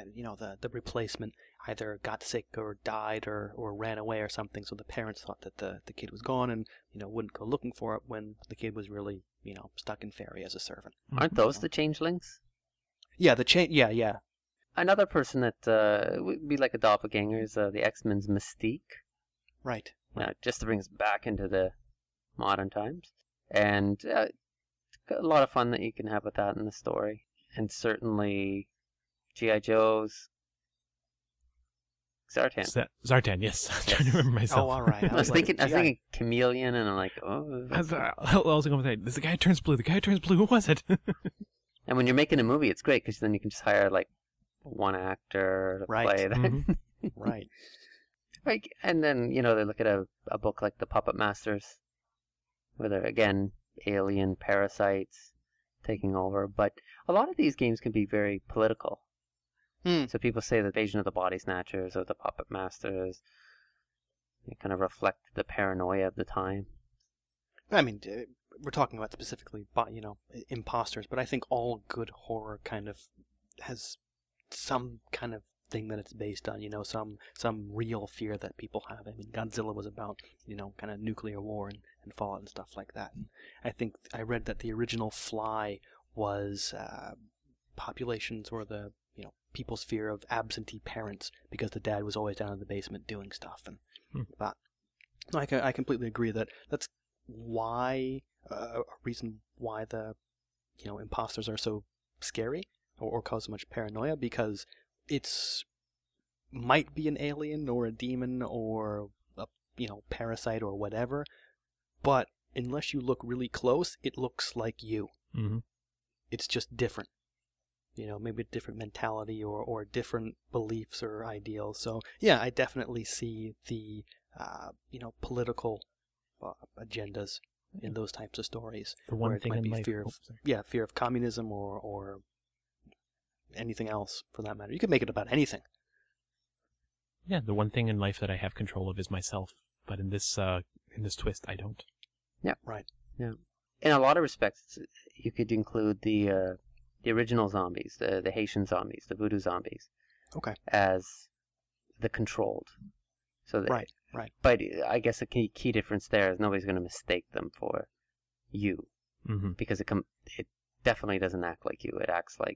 replacement either got sick or died or ran away or something. So the parents thought that the kid was gone and wouldn't go looking for it when the kid was really stuck in fairy as a servant. Aren't those the changelings? Yeah, yeah. Another person that would be like a doppelganger is the X-Men's Mystique. Right. Just to bring us back into the modern times. And a lot of fun that you can have with that in the story. and certainly G.I. Joe's Zartan. Zartan, yes. I'm trying to remember myself. Oh, all right. I was thinking Chameleon, and I'm like, oh. I was going to say, this is the guy who turns blue. The guy who turns blue. Who was it? And when you're making a movie, it's great because then you can just hire like one actor to play that. Mhm. Right. Like, and then they look at a book like The Puppet Masters, where they're again alien parasites taking over. But a lot of these games can be very political. So people say the Invasion of the Body Snatchers or the Puppet Masters, they kind of reflect the paranoia of the time. I mean, we're talking about specifically, imposters, but I think all good horror kind of has some kind of thing that it's based on, some real fear that people have. I mean, Godzilla was about, kind of nuclear war and fallout and stuff like that. And I think I read that the original Fly was populations or the people's fear of absentee parents because the dad was always down in the basement doing stuff. And but no, I completely agree that that's why a reason why the imposters are so scary or cause so much paranoia, because it's might be an alien or a demon or a parasite or whatever, but unless you look really close, it looks like you. Mm-hmm. It's just different. Maybe a different mentality or different beliefs or ideals. So yeah, I definitely see the political agendas in those types of stories. The one thing in life, fear of communism or anything else for that matter. You could make it about anything. Yeah, the one thing in life that I have control of is myself, but in this twist, I don't. Yeah, right. Yeah, in a lot of respects, you could include the original zombies, the Haitian zombies, the voodoo zombies, okay, as the controlled. So right. But I guess a key difference there is nobody's going to mistake them for you, because it definitely doesn't act like you. It acts like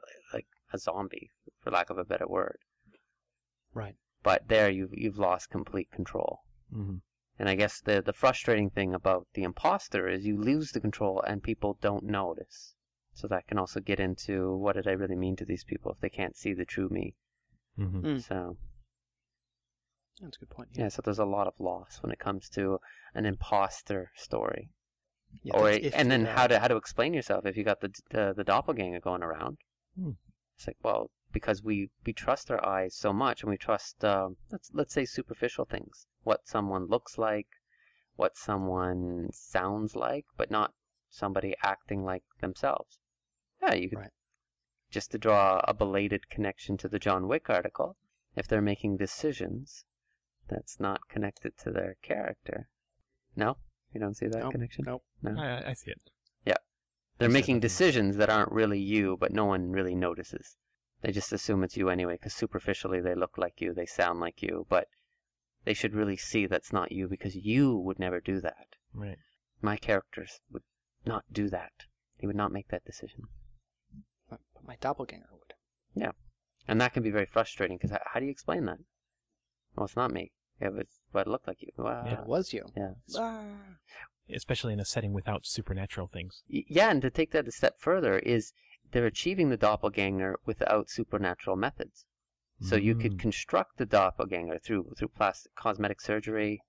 a zombie, for lack of a better word. Right. But there you've lost complete control. Mm-hmm. And I guess the frustrating thing about the imposter is you lose the control and people don't notice. So that can also get into what did I really mean to these people if they can't see the true me. Mm-hmm. So that's a good point. Yeah, so there's a lot of loss when it comes to an imposter story. Yeah, and then how to explain yourself if you got the doppelganger going around. It's like, well, because we trust our eyes so much, and we trust let's say superficial things, what someone looks like, what someone sounds like, but not somebody acting like themselves. Yeah, you could, just to draw a belated connection to the John Wick article, if they're making decisions that's not connected to their character. No? You don't see that connection? Nope. No. I see it. Yeah. They're making decisions that aren't really you, but no one really notices. They just assume it's you anyway, because superficially they look like you, they sound like you, but they should really see that's not you, because you would never do that. Right. My characters would not do that. They would not make that decision. But my doppelganger would. Yeah. And that can be very frustrating, because how do you explain that? Well, it's not me. It was what looked like you. Wow. Yeah, it was you. Yeah. Especially in a setting without supernatural things. Yeah, and to take that a step further is they're achieving the doppelganger without supernatural methods. So you could construct the doppelganger through plastic cosmetic surgery,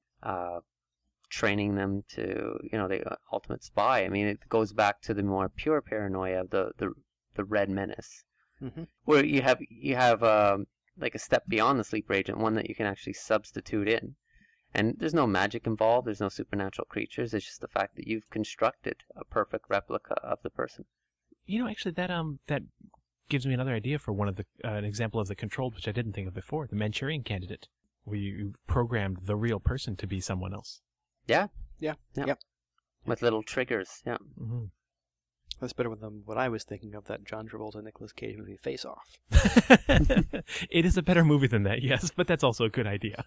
training them to, the ultimate spy. I mean, it goes back to the more pure paranoia of the Red Menace, where you have like a step beyond the sleeper agent, one that you can actually substitute in. And there's no magic involved, there's no supernatural creatures, it's just the fact that you've constructed a perfect replica of the person. Actually, that gives me another idea for one of an example of the controlled, which I didn't think of before, the Manchurian Candidate, where you programmed the real person to be someone else. Yeah. With little triggers, yeah. Mm-hmm. That's better than what I was thinking of, that John Travolta Nicolas Cage movie Face Off. It is a better movie than that, yes, but that's also a good idea.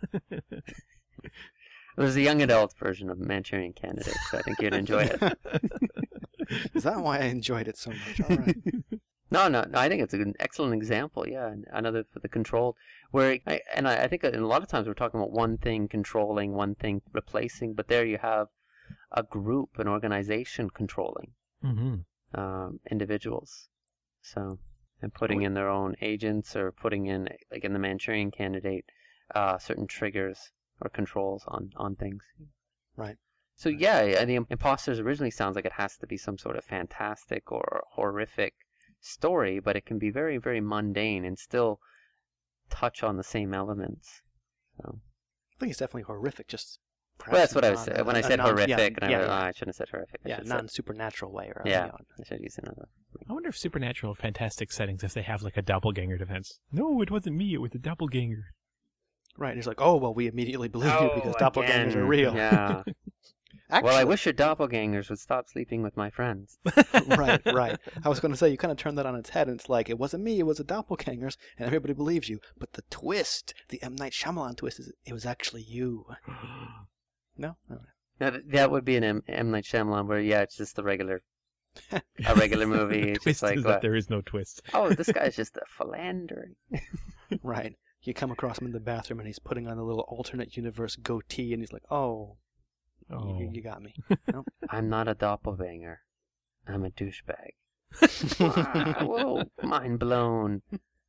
It was a young adult version of Manchurian Candidate, so I think you'd enjoy it. Is that why I enjoyed it so much? All right. No, I think it's an excellent example, yeah. Another for the controlled, where I think a lot of times we're talking about one thing controlling, one thing replacing, but there you have a group, an organization controlling individuals. So, and putting in their own agents or putting in, like in the Manchurian Candidate, certain triggers or controls on things. Right. So yeah, the Imposters originally sounds like it has to be some sort of fantastic or horrific story, but it can be very, very mundane and still touch on the same elements. So. I think it's definitely horrific. Just well, that's what I was saying. When I said horrific, I shouldn't have said horrific. Non-supernatural way. Or yeah, I should use another. I wonder if supernatural or fantastic settings, if they have like a doppelganger defense. No, it wasn't me. It was the doppelganger. Right. It's like, oh, well, we immediately believe you because doppelgangers are real. Yeah. Actually, well, I wish your doppelgangers would stop sleeping with my friends. right. I was going to say, you kind of turned that on its head, and it's like, it wasn't me, it was the doppelgangers, and everybody believes you. But the twist, the M. Night Shyamalan twist, is it was actually you. No? Now, that would be an M. Night Shyamalan where, it's just a regular movie. It's just like, is that there is no twist. Oh, this guy's just a philanderer. Right. You come across him in the bathroom, and he's putting on a little alternate universe goatee, and he's like, oh. You got me. Nope. I'm not a doppelganger. I'm a douchebag. Whoa, mind blown.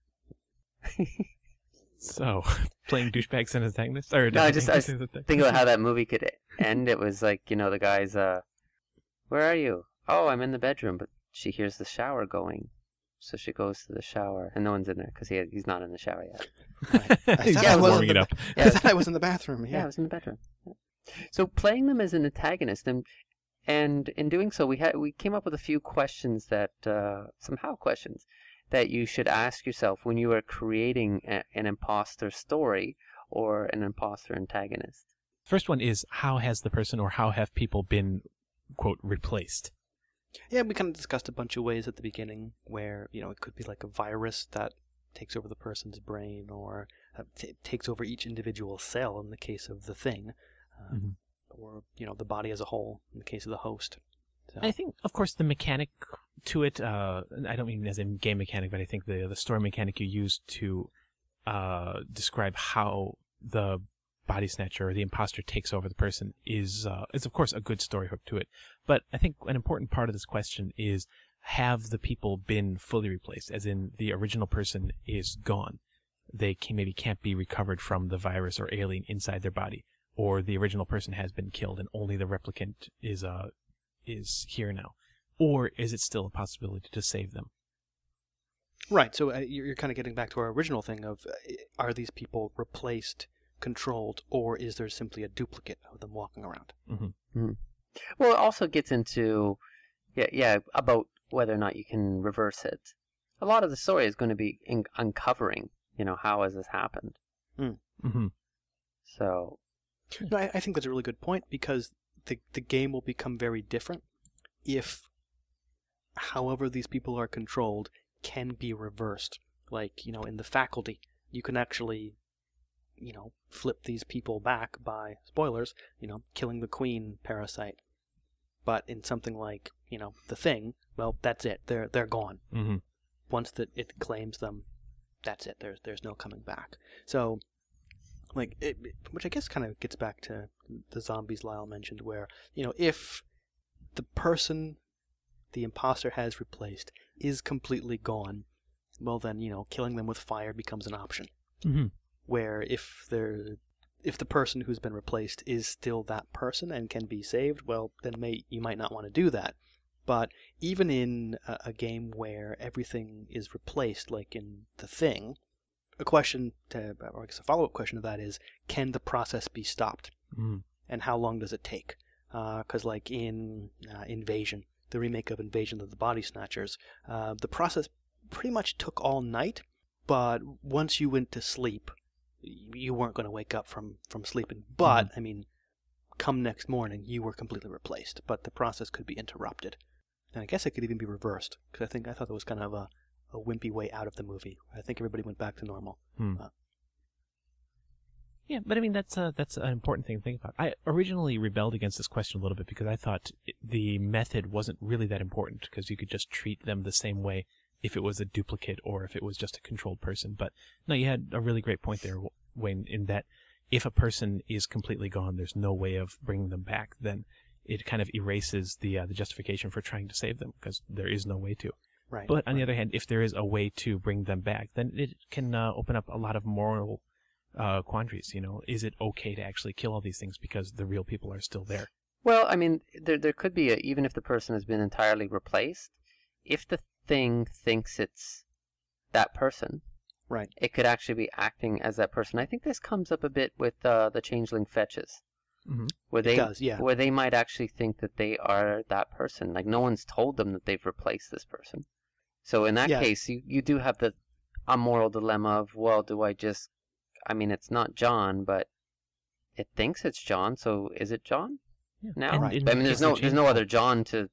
So, playing douchebags and antagonists? Or no, I think about how that movie could end. It was like, the guy's, where are you? Oh, I'm in the bedroom, but she hears the shower going. So she goes to the shower, and no one's in there because he's not in the shower yet. Right. I warming it up. I thought I was in the bathroom. Yeah, I was in the bedroom. Yeah. So playing them as an antagonist, and in doing so, we came up with a few questions that questions that you should ask yourself when you are creating an imposter story or an imposter antagonist. First one is, how has the person or how have people been, quote, replaced? Yeah, we kind of discussed a bunch of ways at the beginning where, it could be like a virus that takes over the person's brain or takes over each individual cell in the case of the Thing. Or, the body as a whole in the case of the host. So. I think, of course, the mechanic to it, I don't mean as in game mechanic, but I think the story mechanic you use to describe how the body snatcher or the imposter takes over the person is of course a good story hook to it. But I think an important part of this question is, have the people been fully replaced? As in, the original person is gone. They maybe can't be recovered from the virus or alien inside their body. Or the original person has been killed and only the replicant is here now. Or is it still a possibility to save them? Right, so you're kind of getting back to our original thing of, are these people replaced, controlled, or is there simply a duplicate of them walking around? Mm-hmm. Mm-hmm. Well, it also gets into, about whether or not you can reverse it. A lot of the story is going to be uncovering, how has this happened? Mm-hmm. So... No, I think that's a really good point because the game will become very different if, however these people are controlled, can be reversed. Like, in the Faculty, you can actually, flip these people back by, spoilers, killing the Queen parasite. But in something like, the Thing, well, that's it. They're gone. Mm-hmm. Once that it claims them, that's it. There's no coming back. So... which I guess kind of gets back to the zombies Lyle mentioned, where, if the person the imposter has replaced is completely gone, well then, killing them with fire becomes an option. Mm-hmm. Where if the person who's been replaced is still that person and can be saved, well, then you might not want to do that. But even in a game where everything is replaced, like in The Thing, a follow-up question to that is, can the process be stopped? Mm. And how long does it take? Because like in Invasion, the remake of Invasion of the Body Snatchers, the process pretty much took all night, but once you went to sleep, you weren't going to wake up from sleeping. But, come next morning, you were completely replaced, but the process could be interrupted. And I guess it could even be reversed, because I thought that was kind of a wimpy way out of the movie. I think everybody went back to normal. Yeah, but that's an important thing to think about. I originally rebelled against this question a little bit because I thought the method wasn't really that important, because you could just treat them the same way if it was a duplicate or if it was just a controlled person. But no, you had a really great point there, Wayne, in that if a person is completely gone, there's no way of bringing them back, then it kind of erases the justification for trying to save them, because there is no way to. Right. But on the other hand, if there is a way to bring them back, then it can open up a lot of moral quandaries. Is it okay to actually kill all these things because the real people are still there? Well, I mean, there could be even if the person has been entirely replaced, if the thing thinks it's that person, Right. it could actually be acting as that person. I think this comes up a bit with the changeling fetches. Mm-hmm. Where they It does, yeah. where they might actually think that they are that person. Like no one's told them that they've replaced this person. So in that Yeah. case, you do have a moral dilemma of, well, do I just? I mean, it's not John, but it thinks it's John. So is it John? Yeah. Now, And Right. in I mean, the there's case of no Changeling- other John to,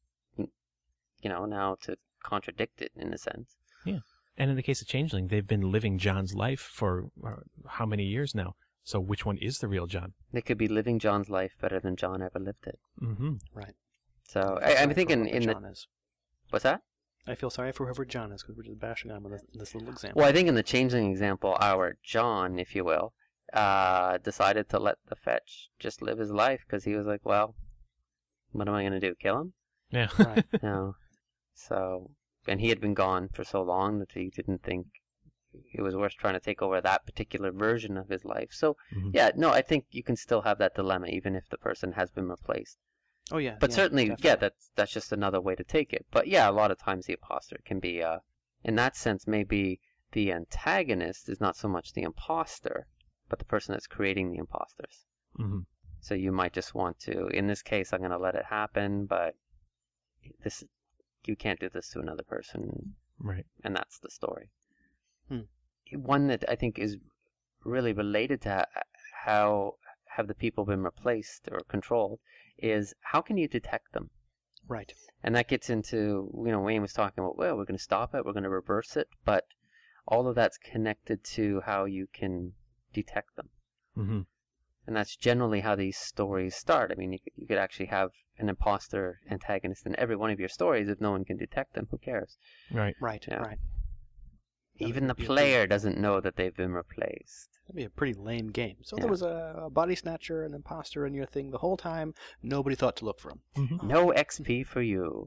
now to contradict it in a sense. And in the case of Changeling, they've been living John's life for how many years now? So which one is the real John? They could be living John's life better than John ever lived it. Mm-hmm. So I feel I'm sorry thinking for whoever in the John is. what's that? I feel sorry for whoever John is because we're just bashing on him with this little example. Well, I think in the changeling example, our John, if you will, decided to let the fetch just live his life because he was like, well, what am I going to do? Kill him? Yeah. Right. No. So, and he had been gone for so long that he didn't think it was worth trying to take over that particular version of his life. So, Mhm. yeah, no, I think you can still have that dilemma even if the person has been replaced. Oh yeah. But yeah, certainly, definitely. yeah, that's just another way to take it. But yeah, a lot of times the imposter can be, in that sense, maybe the antagonist is not so much the imposter, but the person that's creating the imposters. Mm-hmm. So you might just want to, in this case, I'm going to let it happen, but you can't do this to another person, Right. and that's the story. Hmm. One that I think is really related to how have the people been replaced or controlled is how can you detect them? Right. And that gets into, Wayne was talking about, well, we're going to stop it, we're going to reverse it, but all of that's connected to how you can detect them. Mm-hmm. And that's generally how these stories start. I mean, you could actually have an imposter antagonist in every one of your stories. If no one can detect them, who cares? Right. Right. Yeah. Right. Even the would be a player doesn't know that they've been replaced. That'd be a pretty lame game. So Yeah. there was a body snatcher, an imposter in your thing the whole time. Nobody thought to look for him. Mm-hmm. No XP for you.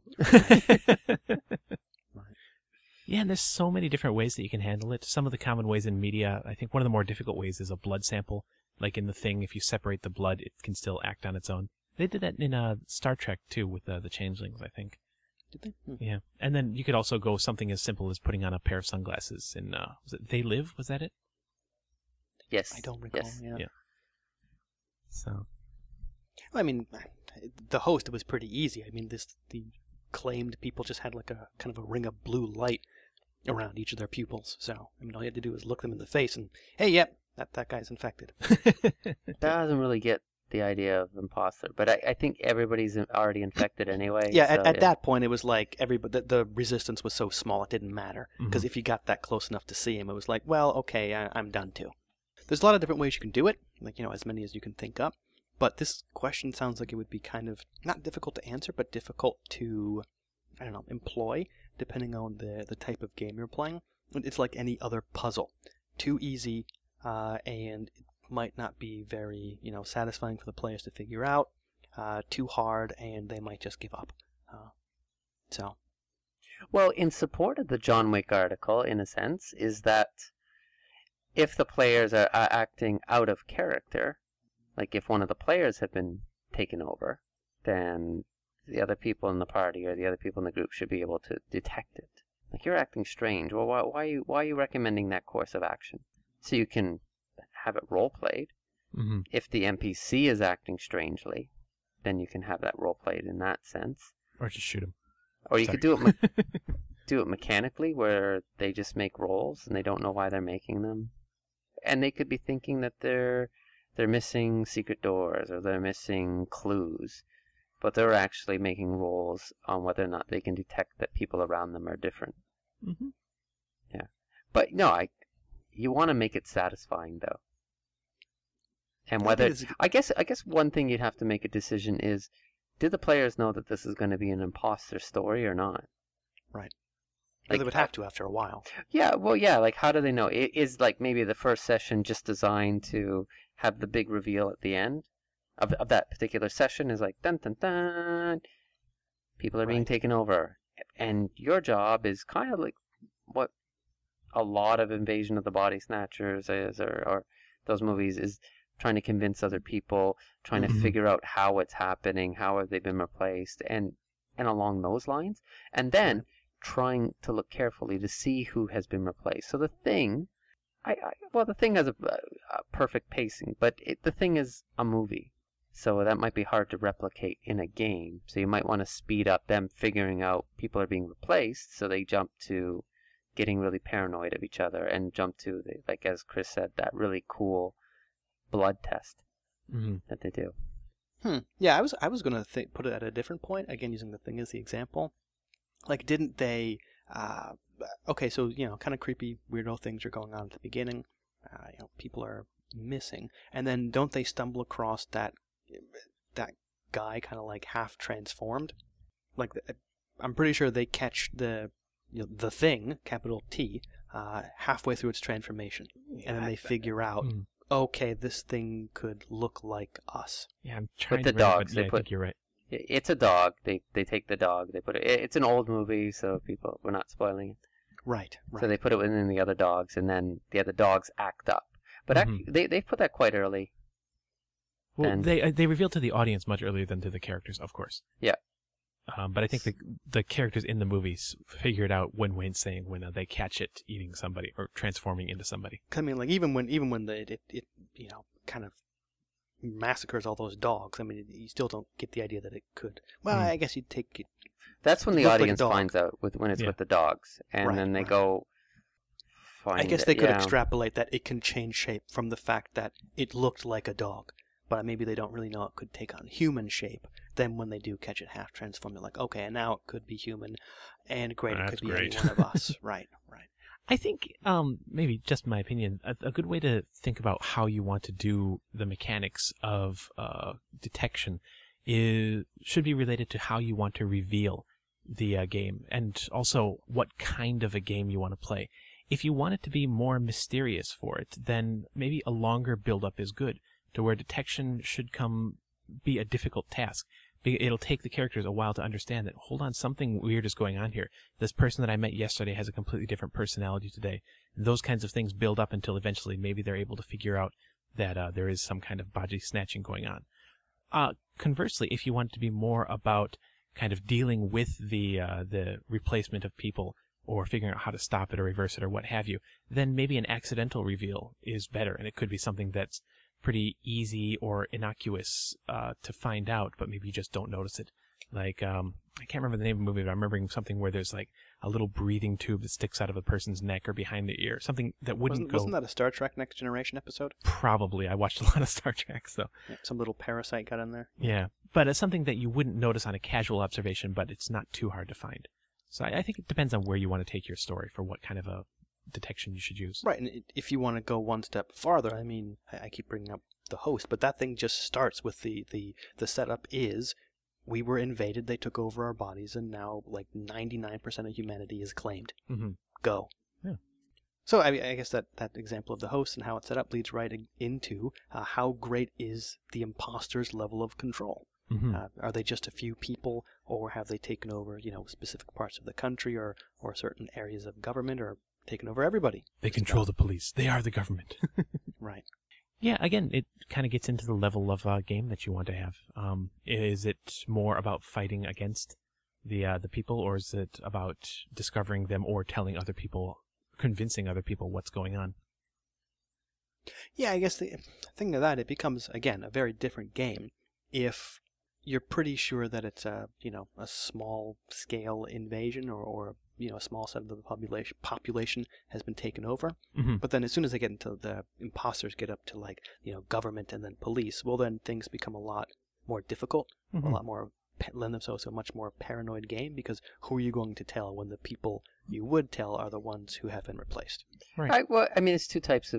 Yeah, and there's so many different ways that you can handle it. Some of the common ways in media, I think one of the more difficult ways is a blood sample. Like in the Thing, if you separate the blood, it can still act on its own. They did that in Star Trek, too, with the Changelings, I think. Did they? Hmm. Yeah. And then you could also go something as simple as putting on a pair of sunglasses in, was it They Live? Was that it? Yes. I don't recall. Yes. Yeah. Yeah. So. I mean, the host, it was pretty easy. I mean, the claimed people just had like a kind of a ring of blue light around each of their pupils. So, I mean, all you had to do was look them in the face and, hey, yep, that guy's infected. That doesn't really get the idea of imposter, but I think everybody's already infected anyway. Yeah, so, at that point, it was like everybody. The resistance was so small, it didn't matter. Because Mhm. if you got that close enough to see him, it was like, well, okay, I'm done too. There's a lot of different ways you can do it, like, as many as you can think up. But this question sounds like it would be kind of not difficult to answer, but difficult to, I don't know, employ, depending on the type of game you're playing. It's like any other puzzle. Too easy, and it might not be very, satisfying for the players to figure out. Too hard, and they might just give up. So. Well, in support of the John Wick article, in a sense, is that if the players are acting out of character, like if one of the players have been taken over, then the other people in the party or the other people in the group should be able to detect it. Like, you're acting strange. Well, why are you recommending that course of action? So you can have it role played. Mm-hmm. If the NPC is acting strangely, then you can have that role played in that sense. Or just shoot him. Or you Sorry. could do it mechanically, where they just make rolls and they don't know why they're making them, and they could be thinking that they're missing secret doors or they're missing clues, but they're actually making rolls on whether or not they can detect that people around them are different. Mm-hmm. But no, you want to make it satisfying though, and whether I guess one thing you'd have to make a decision is, do the players know that this is going to be an imposter story or not? Right. Like, They would have to after a while. Yeah, well, yeah, like, how do they know? Is, like, maybe the first session just designed to have the big reveal at the end of that particular session is like, dun, dun, dun, people are being Right. taken over, And your job is kind of like what a lot of Invasion of the Body Snatchers is, or those movies, is trying to convince other people, trying to figure out how it's happening, how have they been replaced, and along those lines. And then trying to look carefully to see who has been replaced. So The Thing, the Thing has a perfect pacing, but The Thing is a movie. So that might be hard to replicate in a game. So you might want to speed up them figuring out people are being replaced, so they jump to getting really paranoid of each other and jump to, like as Chris said, that really cool blood test that they do. Yeah, I was going to put it at a different point, again using The Thing as the example. Like, didn't they... okay, so, kind of creepy, weirdo things are going on at the beginning. People are missing. And then don't they stumble across that guy kind of like half transformed? Like, I'm pretty sure they catch the Thing, capital T, halfway through its transformation. And then they figure out, okay, this thing could look like us. Yeah, I'm trying to remember, but I think you're right. It's a dog. They take the dog. They put it. It's an old movie, so we're not spoiling it. Right. So they put it within the other dogs, and then the other dogs act up. But actually, they put that quite early. Well, they reveal to the audience much earlier than to the characters, of course. Yeah. But I think the characters in the movies figure it out when Wayne's saying when they catch it eating somebody or transforming into somebody. I mean, like even when it kind of massacres all those dogs. I mean, you still don't get the idea that it could. Well, I guess you'd take it. That's when the audience finds out when it's with the dogs, and then they go. I guess they could extrapolate that it can change shape from the fact that it looked like a dog, but maybe they don't really know it could take on human shape. Then when they do catch it half transformed, they're like, okay, and now it could be human, and it could be any one of us. Right. I think, maybe just my opinion, a good way to think about how you want to do the mechanics of detection should be related to how you want to reveal the game, and also what kind of a game you want to play. If you want it to be more mysterious for it, then maybe a longer build-up is good, to where detection should be a difficult task. It'll take the characters a while to understand that, hold on, something weird is going on here. This person that I met yesterday has a completely different personality today. Those kinds of things build up until eventually maybe they're able to figure out that there is some kind of body snatching going on. Conversely, if you want it to be more about kind of dealing with the replacement of people, or figuring out how to stop it or reverse it or what have you, then maybe an accidental reveal is better, and it could be something that's pretty easy or innocuous to find out, but maybe you just don't notice it. Like, I can't remember the name of the movie, but I'm remembering something where there's like a little breathing tube that sticks out of a person's neck or behind the ear. Something that wasn't that a Star Trek Next Generation episode? Probably. I watched a lot of Star Trek, so. Yeah, some little parasite got in there. Yeah, but it's something that you wouldn't notice on a casual observation, but it's not too hard to find. So I think it depends on where you want to take your story for what kind of a detection you should use. Right, and if you want to go one step farther, I mean, I keep bringing up The Host, but that thing just starts with the setup is we were invaded, they took over our bodies, and now like 99% of humanity is claimed. Mm-hmm. Go. Yeah. So I guess that example of The Host and how it's set up leads right into how great is the imposter's level of control. Mm-hmm. Are they just a few people, or have they taken over, specific parts of the country or certain areas of government, or taken over everybody? They control the police. They are the government. Right. Yeah, again, it kind of gets into the level of game that you want to have. Is it more about fighting against the people, or is it about discovering them or telling other people, convincing other people what's going on? Yeah, I guess the thing of that, it becomes, again, a very different game if you're pretty sure that it's a small scale invasion or a small set of the population has been taken over. Mm-hmm. But then as soon as they get into the imposters get up to like, government and then police, well then things become a lot more difficult, mm-hmm. a lot more lend themselves to a much more paranoid game, because who are you going to tell when the people you would tell are the ones who have been replaced? Right. It's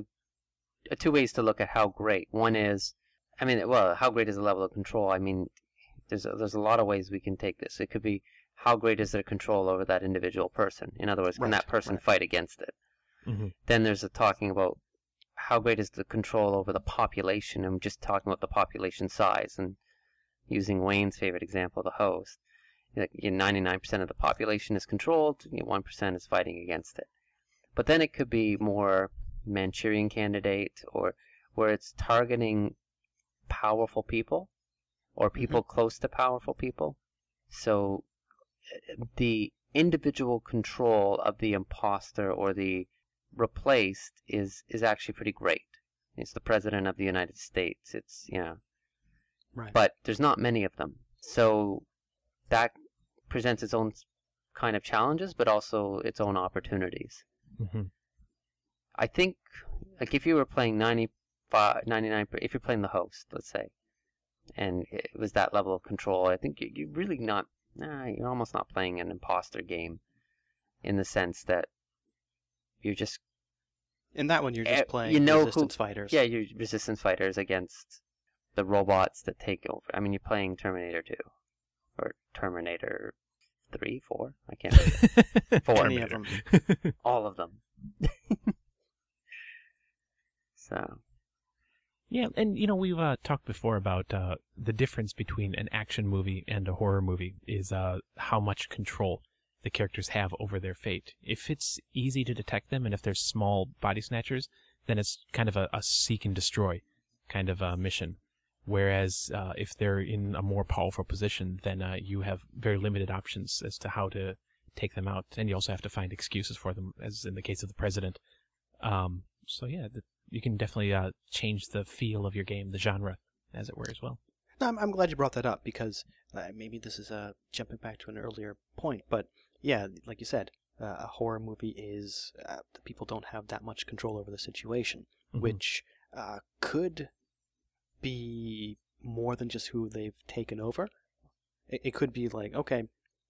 two ways to look at how great. One is, how great is the level of control? I mean, there's a lot of ways we can take this. It could be, how great is their control over that individual person? In other words, can that person fight against it? Mm-hmm. Then there's a talking about how great is the control over the population, and just talking about the population size, and using Wayne's favorite example, The Host. Like, 99% of the population is controlled, 1% is fighting against it. But then it could be more Manchurian Candidate, or where it's targeting powerful people or people close to powerful people. So the individual control of the imposter or the replaced is actually pretty great. It's the President of the United States. It's, Right. But there's not many of them. So that presents its own kind of challenges, but also its own opportunities. Mm-hmm. I think, like, if you were playing 99, if you're playing the host, let's say, and it was that level of control, I think you're really not, you're almost not playing an imposter game, in the sense that you're just... In that one, you're just playing resistance fighters. Yeah, you're resistance fighters against the robots that take over. I mean, you're playing Terminator 2, or Terminator 3, 4, I can't remember. 4. Any of them. All of them. So... Yeah, and we've talked before about the difference between an action movie and a horror movie is how much control the characters have over their fate. If it's easy to detect them, and if they're small body snatchers, then it's kind of a seek and destroy kind of mission. Whereas if they're in a more powerful position, then you have very limited options as to how to take them out, and you also have to find excuses for them, as in the case of the President. So yeah, you can definitely change the feel of your game, the genre, as it were, as well. No, I'm glad you brought that up, because maybe this is jumping back to an earlier point, but yeah, like you said, a horror movie is the people don't have that much control over the situation, which could be more than just who they've taken over. It could be like, okay,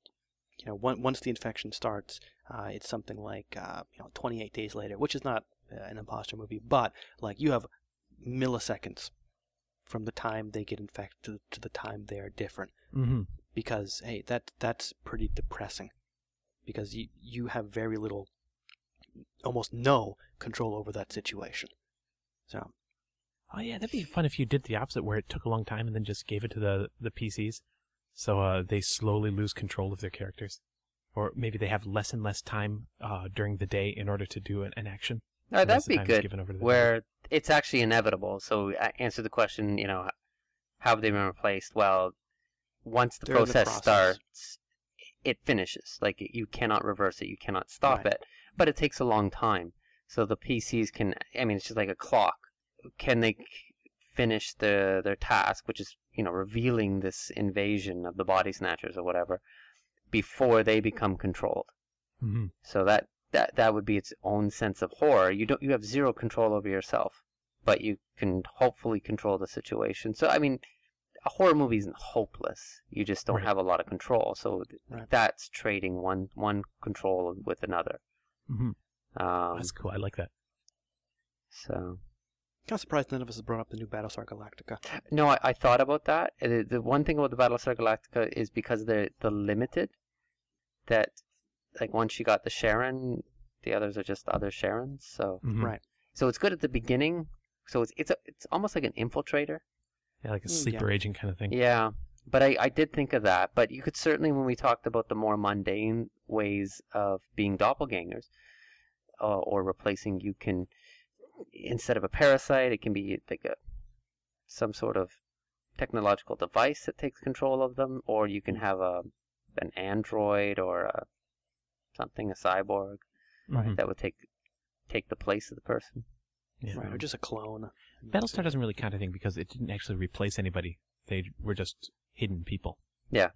once the infection starts, it's something like 28 days later, which is not an imposter movie, but like you have milliseconds from the time they get infected to the time they're different. Because hey, that's pretty depressing, because you have very little, almost no control over that situation. So oh yeah, that'd be fun if you did the opposite, where it took a long time and then just gave it to the PCs, so they slowly lose control of their characters, or maybe they have less and less time during the day in order to do an action. No, that'd be good, where it's actually inevitable. So answer the question, how have they been replaced? Well, once the process starts, it finishes. Like, you cannot reverse it, you cannot stop it, but it takes a long time. So the PCs can, it's just like a clock. Can they finish their task, which is, revealing this invasion of the body snatchers or whatever, before they become controlled? So that would be its own sense of horror. You have zero control over yourself, but you can hopefully control the situation. So a horror movie isn't hopeless. You just don't have a lot of control. So that's trading one control with another. That's cool. I like that. kind So of surprised none of us has brought up the new Battlestar Galactica. No, I thought about that. The one thing about the Battlestar Galactica is because they're the limited, that like once you got the Sharon, the others are just other Sharons. So so it's good at the beginning. So it's almost like an infiltrator. Yeah, like a sleeper agent kind of thing. Yeah, but I did think of that. But you could certainly, when we talked about the more mundane ways of being doppelgangers or replacing, you can, instead of a parasite, it can be like some sort of technological device that takes control of them, or you can have an android or something, a cyborg, that would take the place of the person. Yeah. Right, or just a clone. Battlestar doesn't really count, I think, because it didn't actually replace anybody. They were just hidden people. Yeah.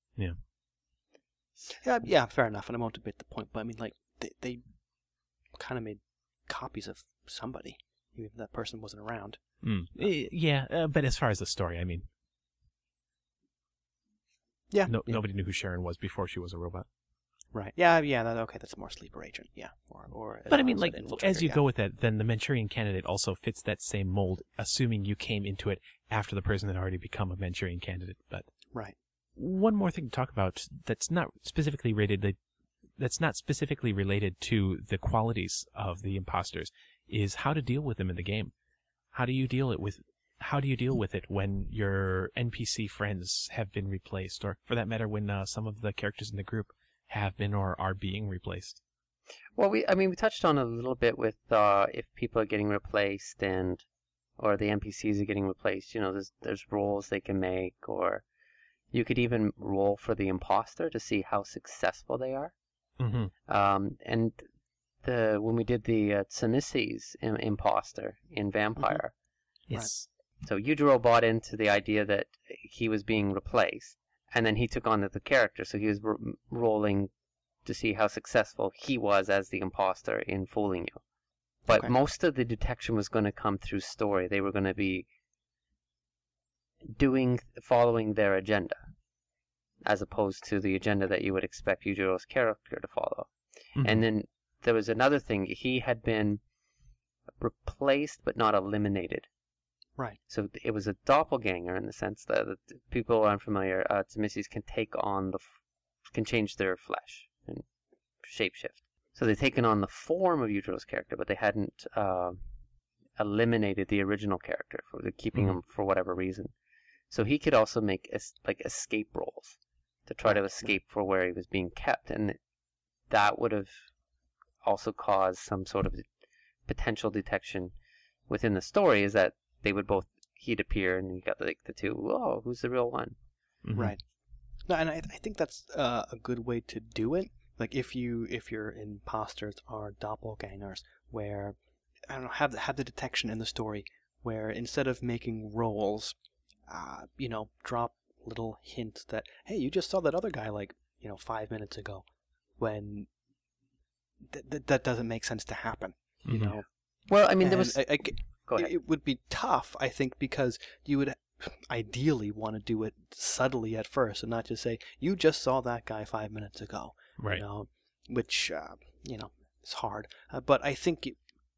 Yeah, fair enough, and I won't debate the point, but they kind of made copies of somebody, even if that person wasn't around. Yeah, but as far as the story, nobody knew who Sharon was before she was a robot. Right. Yeah. That's a more sleeper agent. Yeah. Or but as you go with that, then the Manchurian Candidate also fits that same mold, assuming you came into it after the person had already become a Manchurian Candidate. But right. One more thing to talk about that's not specifically related to the qualities of the imposters is how to deal with them in the game. How do you deal with how do you deal with it when your NPC friends have been replaced, or for that matter, when some of the characters in the group have been or are being replaced? Well, we touched on it a little bit with if people are getting replaced or the NPCs are getting replaced. There's roles they can make, or you could even roll for the imposter to see how successful they are. Mm-hmm. And when we did the Tsumissi's imposter in Vampire, Yes. so Yujiro bought into the idea that he was being replaced, and then he took on the character, so he was rolling to see how successful he was as the imposter in fooling you. But most of the detection was going to come through story. They were going to be following their agenda, as opposed to the agenda that you would expect Yujiro's character to follow. Mm-hmm. And then there was another thing. He had been replaced but not eliminated. Right. So it was a doppelganger in the sense that people who are unfamiliar, Tsumissis can change their flesh and shapeshift. So they've taken on the form of Yujiro's character, but they hadn't eliminated the original character. They're keeping him for whatever reason. So he could also make escape rolls to try to escape for where he was being kept, and that would have also caused some sort of potential detection within the story. Is that he'd appear and you got the two. Oh, who's the real one? Mm-hmm. Right. No, and I think that's a good way to do it. Like if your imposters are doppelgangers, where have the detection in the story, where instead of making rolls, drop little hints that, hey, you just saw that other guy 5 minutes ago, when that doesn't make sense to happen. Mm-hmm. Well, I mean, there was. Go ahead. It would be tough, I think, because you would ideally want to do it subtly at first and not just say, you just saw that guy 5 minutes ago. Right. Which, is hard. But I think,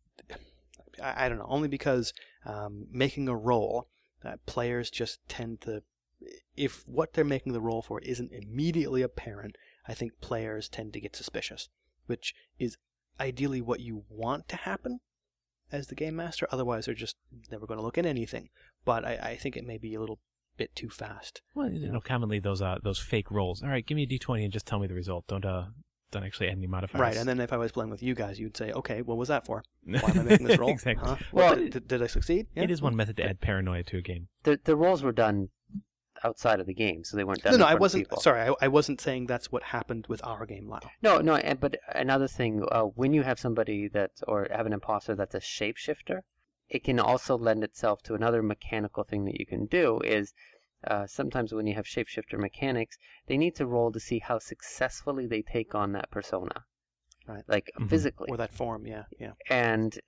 I don't know, only because making a roll, players just tend to, if what they're making the roll for isn't immediately apparent, I think players tend to get suspicious, which is ideally what you want to happen as the game master. Otherwise, they're just never going to look at anything. But I think it may be a little bit too fast. Well, commonly those fake rolls. All right, give me a d20 and just tell me the result. Don't actually add any modifiers. Right, and then if I was playing with you guys, you'd say, okay, what was that for? Why am I making this roll? Exactly. Huh? Well, did I succeed? Yeah? It is one method to add paranoia to a game. The rolls were done outside of the game, so they weren't done. No, in I front wasn't. of people. Sorry, I wasn't saying that's what happened with our game, Lyle. No. But another thing, when you have somebody or have an imposter that's a shapeshifter, it can also lend itself to another mechanical thing that you can do. Is sometimes when you have shapeshifter mechanics, they need to roll to see how successfully they take on that persona, right? Like physically, or that form, yeah. And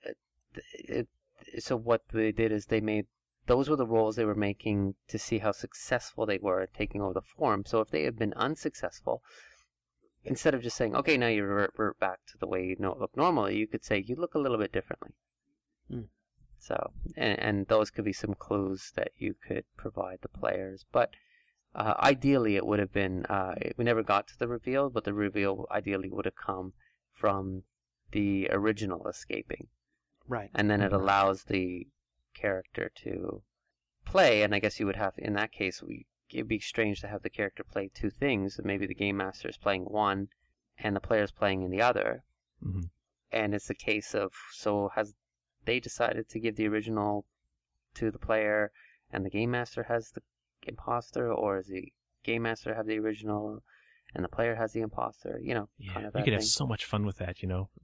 so what they did is those were the rolls they were making to see how successful they were at taking over the form. So if they had been unsuccessful, instead of just saying, okay, now you revert back to the way you look normally, you could say, you look a little bit differently. So, and those could be some clues that you could provide the players. But ideally, it would have been, we never got to the reveal, but the reveal ideally would have come from the original escaping. Right. And then it allows the character to play, and I guess you would have, in that case, it'd be strange to have the character play two things, and maybe the game master is playing one, and the player is playing in the other. Mm-hmm. And it's a case of, so has they decided to give the original to the player, and the game master has the imposter, or does the game master have the original, and the player has the imposter? Yeah, kind of you could have so much fun with that.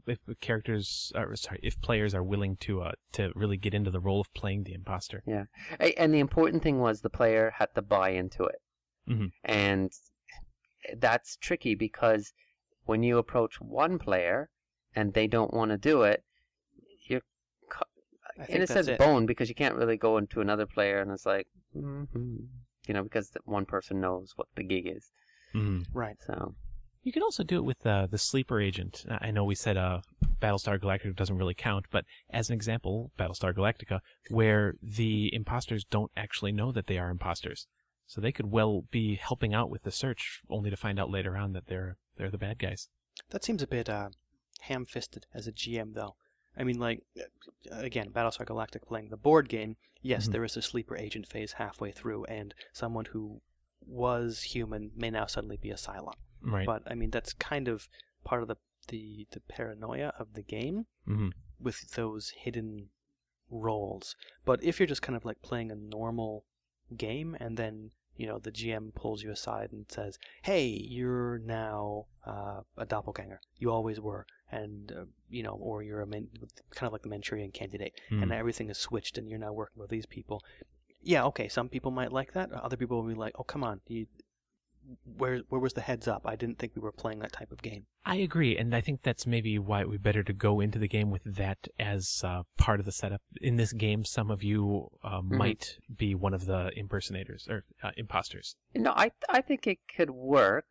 If players are willing to really get into the role of playing the imposter. Yeah, and the important thing was the player had to buy into it, and that's tricky because when you approach one player and they don't want to do it, you're in a sense boned, because you can't really go into another player and it's like, because one person knows what the gig is. Mm-hmm. Right. So you can also do it with the sleeper agent. I know we said Battlestar Galactica doesn't really count, but as an example, Battlestar Galactica, where the imposters don't actually know that they are imposters. So they could well be helping out with the search, only to find out later on that they're the bad guys. That seems a bit ham-fisted as a GM, though. I mean, like, again, Battlestar Galactica playing the board game, yes, Mhm. there is a sleeper agent phase halfway through, and someone who was human may now suddenly be a Cylon. Right. But, I mean, that's kind of part of the paranoia of the game Mm-hmm. with those hidden roles. But if you're just kind of like playing a normal game and then, you know, the GM pulls you aside and says, hey, you're now a doppelganger. You always were. And, you know, or you're kind of like the Manchurian Candidate. And everything is switched and you're now working with these people. Yeah, okay, some people might like that. Other people will be like, oh, come on. Where was the heads up? I didn't think we were playing that type of game. I agree, and I think that's maybe why it would be better to go into the game with that as part of the setup. In this game, some of you might be one of the impersonators or imposters. No, I think it could work.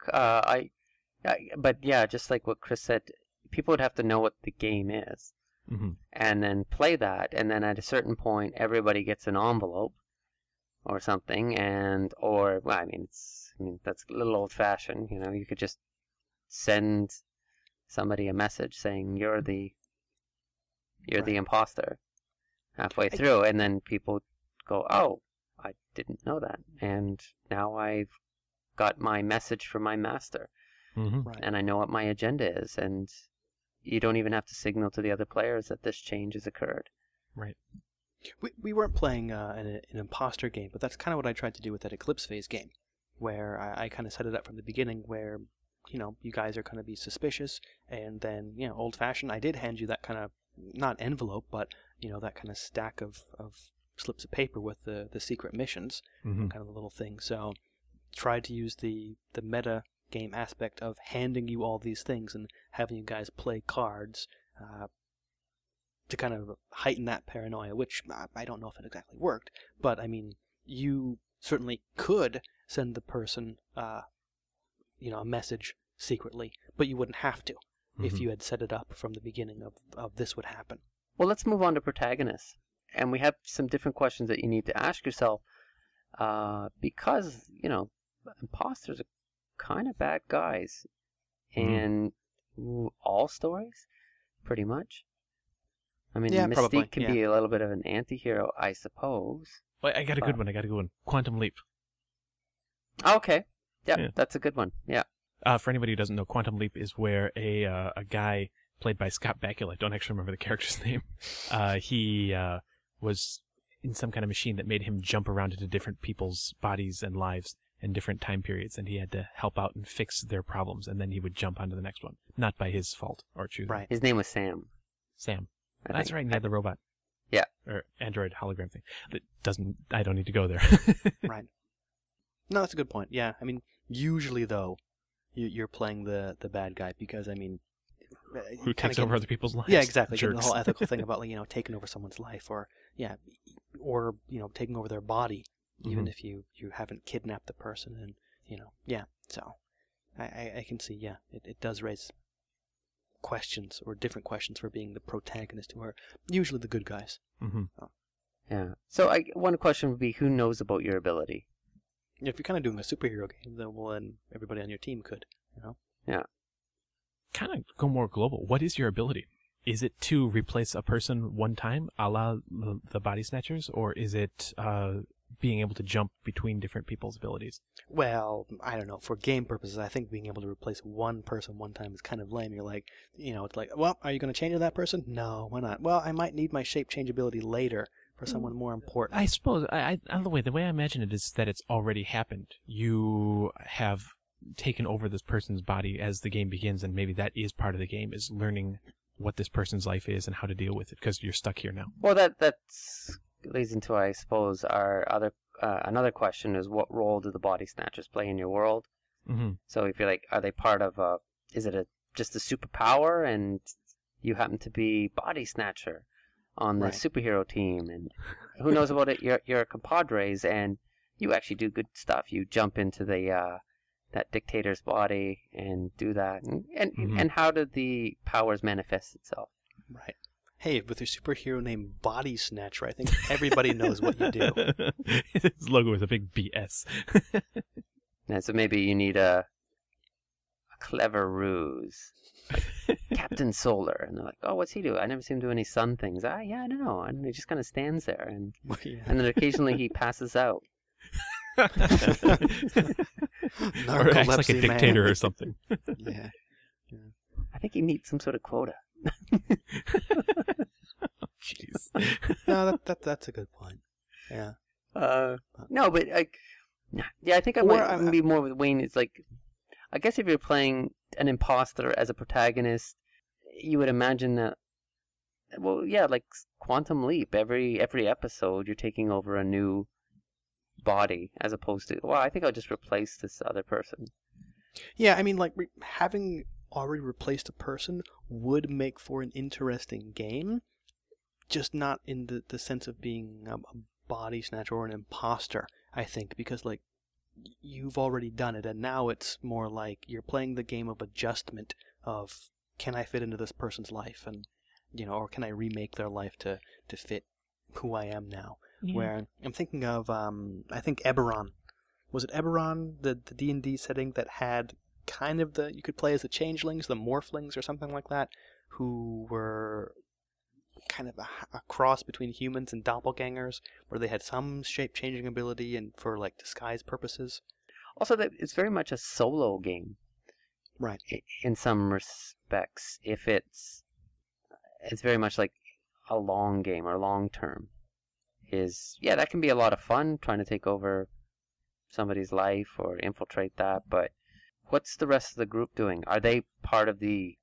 But yeah, just like what Chris said, people would have to know what the game is, Mm-hmm. and then play that, and then at a certain point, everybody gets an envelope or something, well, I mean, that's a little old-fashioned. You know, you could just send somebody a message saying you're the imposter halfway through, and then people go, oh, I didn't know that, and now I've got my message from my master, Mm-hmm. Right. and I know what my agenda is, and you don't even have to signal to the other players that this change has occurred. Right. We weren't playing an imposter game, but that's kind of what I tried to do with that Eclipse phase game, where I kind of set it up from the beginning where, you know, you guys are going to be suspicious, and then, you know, old-fashioned, I did hand you that kind of, not envelope, but, you know, that kind of stack of slips of paper with the secret missions, Mm-hmm. kind of a little thing. So tried to use the meta game aspect of handing you all these things and having you guys play cards to kind of heighten that paranoia, which I don't know if it exactly worked, but I mean, you certainly could send the person, you know, a message secretly, but you wouldn't have to if you had set it up from the beginning of this would happen. Well, let's move on to protagonists, and we have some different questions that you need to ask yourself, because, you know, imposters are kind of bad guys in all stories, pretty much. I mean, Yeah, Mystique probably, can yeah. be a little bit of an anti-hero, I suppose. Well, I got a good one. Quantum Leap. Okay. Yep, Yeah. that's a good one. Yeah. For anybody who doesn't know, Quantum Leap is where a guy played by Scott Bakula, I don't actually remember the character's name, he was in some kind of machine that made him jump around into different people's bodies and lives in different time periods, and he had to help out and fix their problems, and then he would jump onto the next one. Not by his fault or choosing. Right. His name was Sam. Sam. I That's think. right, and he had the robot. Yeah. Or android hologram thing. I don't need to go there. Right. No, that's a good point. Yeah, I mean, usually though, you're playing the bad guy because, I mean, Who takes over other people's lives? Yeah, exactly. Getting the Jerks. whole ethical thing about, like, you know, taking over someone's life, or you know, taking over their body, even if you haven't kidnapped the person, and, you know, yeah. So I can see, yeah, it does raise questions, or different questions, for being the protagonist, who are usually the good guys. Mm-hmm. Yeah. So one question would be, who knows about your ability? If you're kind of doing a superhero game, then everybody on your team could, you know. Yeah. Kind of go more global. What is your ability? Is it to replace a person one time, a la the Body Snatchers, or is it being able to jump between different people's abilities? Well, I don't know. For game purposes, I think being able to replace one person one time is kind of lame. You're like, you know, it's like, well, are you going to change to that person? No, why not? Well, I might need my shape change ability later for someone more important. I suppose, the way I imagine it is that it's already happened. You have taken over this person's body as the game begins, and maybe that is part of the game, is learning what this person's life is and how to deal with it, because you're stuck here now. Well, that's leads into, I suppose, our other another question is, what role do the Body Snatchers play in your world? Mm-hmm. So if you're like, are they part of is it just a superpower, and you happen to be Body Snatcher on the Right. superhero team, and who knows about it? You're compadres, and you actually do good stuff. You jump into the that dictator's body and do that, and how do the powers manifest itself? Right. Hey, with your superhero named Body Snatcher, I think everybody knows what you do. His logo is a big BS. And so maybe you need a clever ruse Captain Solar, and they're like, oh, what's he do? I never see him do any sun things. Yeah, I don't know. And he just kind of stands there, and and then occasionally he passes out. Or acts like a dictator man. or something. Yeah. I think he meets some sort of quota. Jeez. No, that's a good point. Yeah. No, but yeah, I think I might be more with Wayne. It's like, I guess if you're playing an imposter as a protagonist, you would imagine that. Well, yeah, like Quantum Leap. Every episode, you're taking over a new body, as opposed to, well, I think I'll just replace this other person. Yeah, I mean, like having already replaced a person would make for an interesting game, just not in the sense of being a body snatcher or an imposter, I think, because like you've already done it, and now it's more like you're playing the game of adjustment of, can I fit into this person's life, and or can I remake their life to fit who I am now? Yeah. Where I'm thinking of, I think Eberron. Was it Eberron, the D&D setting that had kind of you could play as the changelings, the morphlings or something like that, who were kind of a cross between humans and doppelgangers, where they had some shape-changing ability and for like disguise purposes. Also, that it's very much a solo game, right? In some respects, if it's very much like a long game or long term. That can be a lot of fun, trying to take over somebody's life or infiltrate that. But what's the rest of the group doing? Are they part of the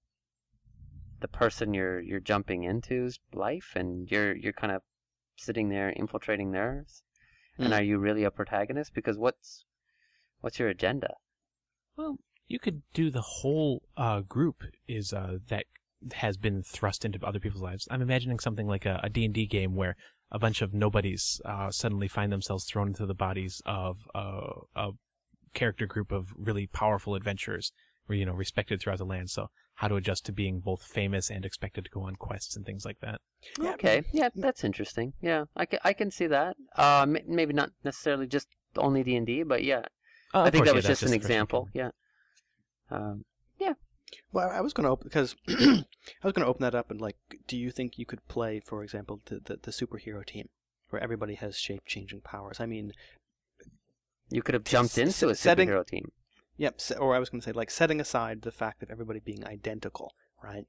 person you're jumping into's life, and you're kind of sitting there infiltrating theirs? And are you really a protagonist? Because what's your agenda? Well, you could do the whole group is that has been thrust into other people's lives. I'm imagining something like a D&D game where a bunch of nobodies suddenly find themselves thrown into the bodies of a character group of really powerful adventurers, or respected throughout the land. So how to adjust to being both famous and expected to go on quests and things like that. Okay, yeah, that's interesting. Yeah, I can see that. Maybe not necessarily just only D&D, but yeah, I think that was just an example. Yeah. Yeah. Well, I was going to open because I was going to open that up and like, do you think you could play, for example, the superhero team where everybody has shape-changing powers? I mean, you could have jumped into a superhero team. Yep, or I was going to say, like, setting aside the fact of everybody being identical, right?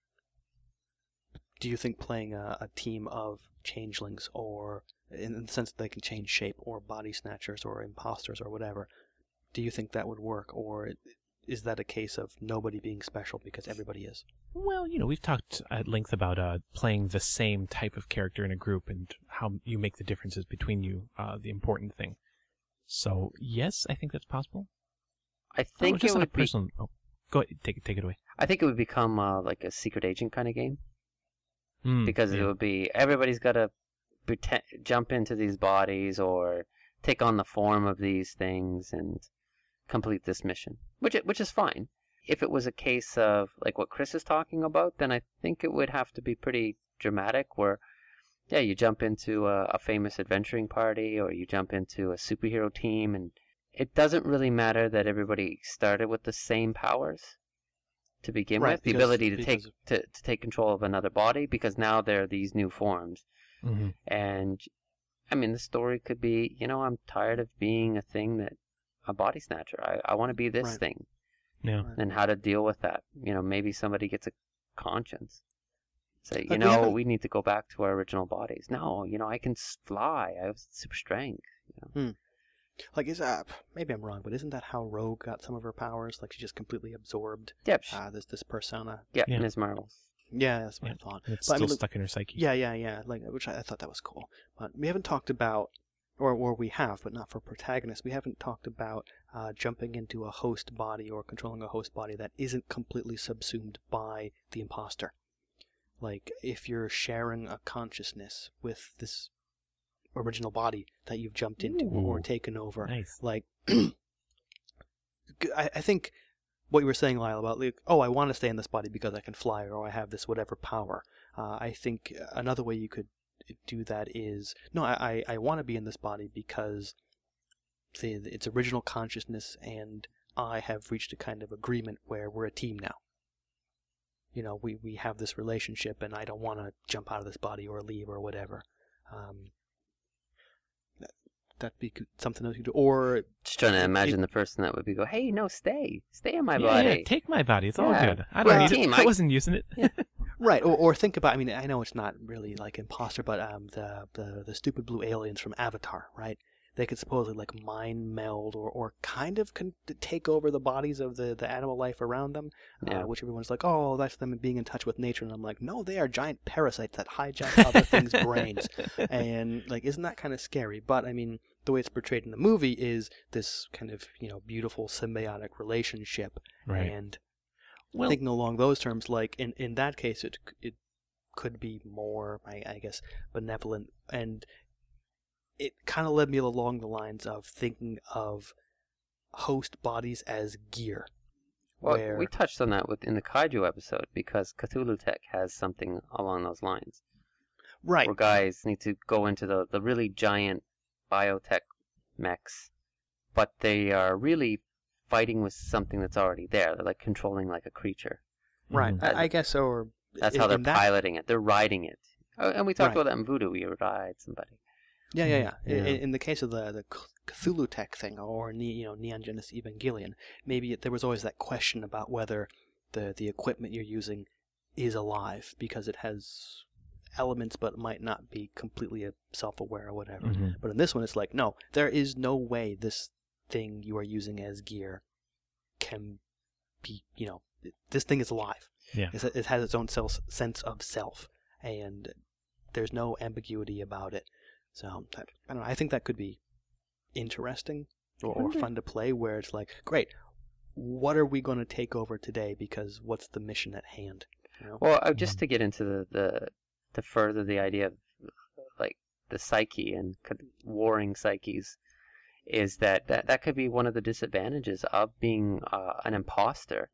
Do you think playing a team of changelings, or in the sense that they can change shape, or body snatchers, or imposters, or whatever, do you think that would work, or is that a case of nobody being special because everybody is? Well, we've talked at length about playing the same type of character in a group and how you make the differences between you the important thing. So, yes, I think that's possible. I think it would be... Go ahead, take it away. I think it would become like a secret agent kind of game. Because it would be, everybody's got to jump into these bodies or take on the form of these things and complete this mission, which is fine. If it was a case of like what Chris is talking about, then I think it would have to be pretty dramatic, where you jump into a famous adventuring party, or you jump into a superhero team, and it doesn't really matter that everybody started with the same powers to begin with. The ability to take control of another body, because now there are these new forms. Mm-hmm. And I mean, the story could be, I'm tired of being a body snatcher. I want to be this thing. Yeah. And how to deal with that. Maybe somebody gets a conscience. Say, we need to go back to our original bodies. No, I can fly. I have super strength. Like, maybe I'm wrong, but isn't that how Rogue got some of her powers? Like, she just completely absorbed this persona. Yeah, Ms. Marvel. Yeah, that's what I thought. It's still stuck in her psyche. Yeah. Like, which I thought that was cool. But we haven't talked about, or we have, but not for protagonists. We haven't talked about jumping into a host body or controlling a host body that isn't completely subsumed by the imposter. Like, if you're sharing a consciousness with this original body that you've jumped into or taken over. Nice. Like, I think what you were saying, Lyle, about like, I want to stay in this body because I can fly, or I have this whatever power. I think another way you could do that is, I want to be in this body because its original consciousness and I have reached a kind of agreement where we're a team now. we have this relationship and I don't want to jump out of this body or leave or whatever. That'd be something else you do. Or just trying to imagine the person that would be go, hey, no, stay in my Yeah, body. yeah, take my body. It's all Yeah. good. I don't We're a need team. it. I wasn't using it. right, or think about. I mean, I know it's not really like imposter, but the stupid blue aliens from Avatar, right? They could supposedly like mind meld or kind of take over the bodies of the animal life around them, which everyone's like, oh, that's them being in touch with nature. And I'm like, no, they are giant parasites that hijack other things' brains. And like, isn't that kind of scary? But I mean, the way it's portrayed in the movie is this kind of beautiful symbiotic relationship. Right. And thinking along those terms, like in that case, it could be more, I guess, benevolent. And it kind of led me along the lines of thinking of host bodies as gear. Well, we touched on that in the Kaiju episode because Cthulhu Tech has something along those lines. Right. Where guys need to go into the really giant biotech mechs, but they are really fighting with something that's already there. They're like controlling like a creature. Right. I guess so. Or that's how they're piloting it. They're riding it. And we talked about that in Voodoo. You ride somebody. Yeah. In the case of the Cthulhu Tech thing, or Neon Genesis Evangelion, maybe there was always that question about whether the equipment you're using is alive because it has elements but might not be completely self-aware or whatever. Mm-hmm. But in this one, it's like, no, there is no way this thing you are using as gear can be, this thing is alive. Yeah. It has its own sense of self, and there's no ambiguity about it. So, I don't know, I think that could be interesting or fun to play, where it's like, great, what are we going to take over today, because what's the mission at hand? Well, just to get into to further the idea of like the psyche and warring psyches, is that could be one of the disadvantages of being an imposter.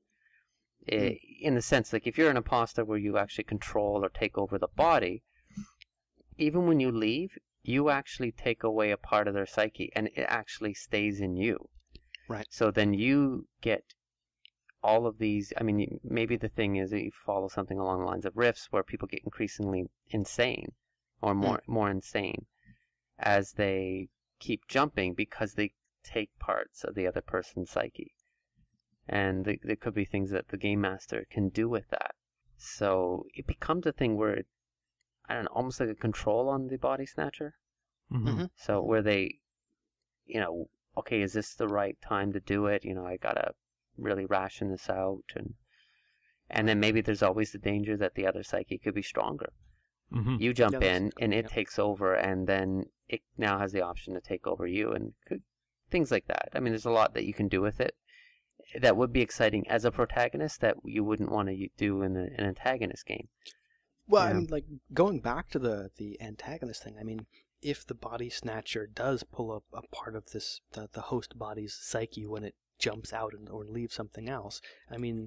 In the sense, like if you're an imposter where you actually control or take over the body, even when you leave, you actually take away a part of their psyche, and it actually stays in you. Right. So then you get all of these. I mean, maybe the thing is that you follow something along the lines of Rifts, where people get increasingly insane, or more insane, as they keep jumping because they take parts of the other person's psyche. And there could be things that the game master can do with that. So it becomes a thing where I don't know, almost like a control on the body snatcher. Mm-hmm. So where they, okay, is this the right time to do it? I gotta really ration this out, and then maybe there's always the danger that the other psyche could be stronger. Mm-hmm. You jump in and it takes over, and then it now has the option to take over you, and things like that. I mean, there's a lot that you can do with it that would be exciting as a protagonist that you wouldn't want to do in an antagonist game. Well, I mean, like, going back to the antagonist thing, I mean, if the body snatcher does pull up a part of this, the host body's psyche when it jumps out or leaves something else, I mean,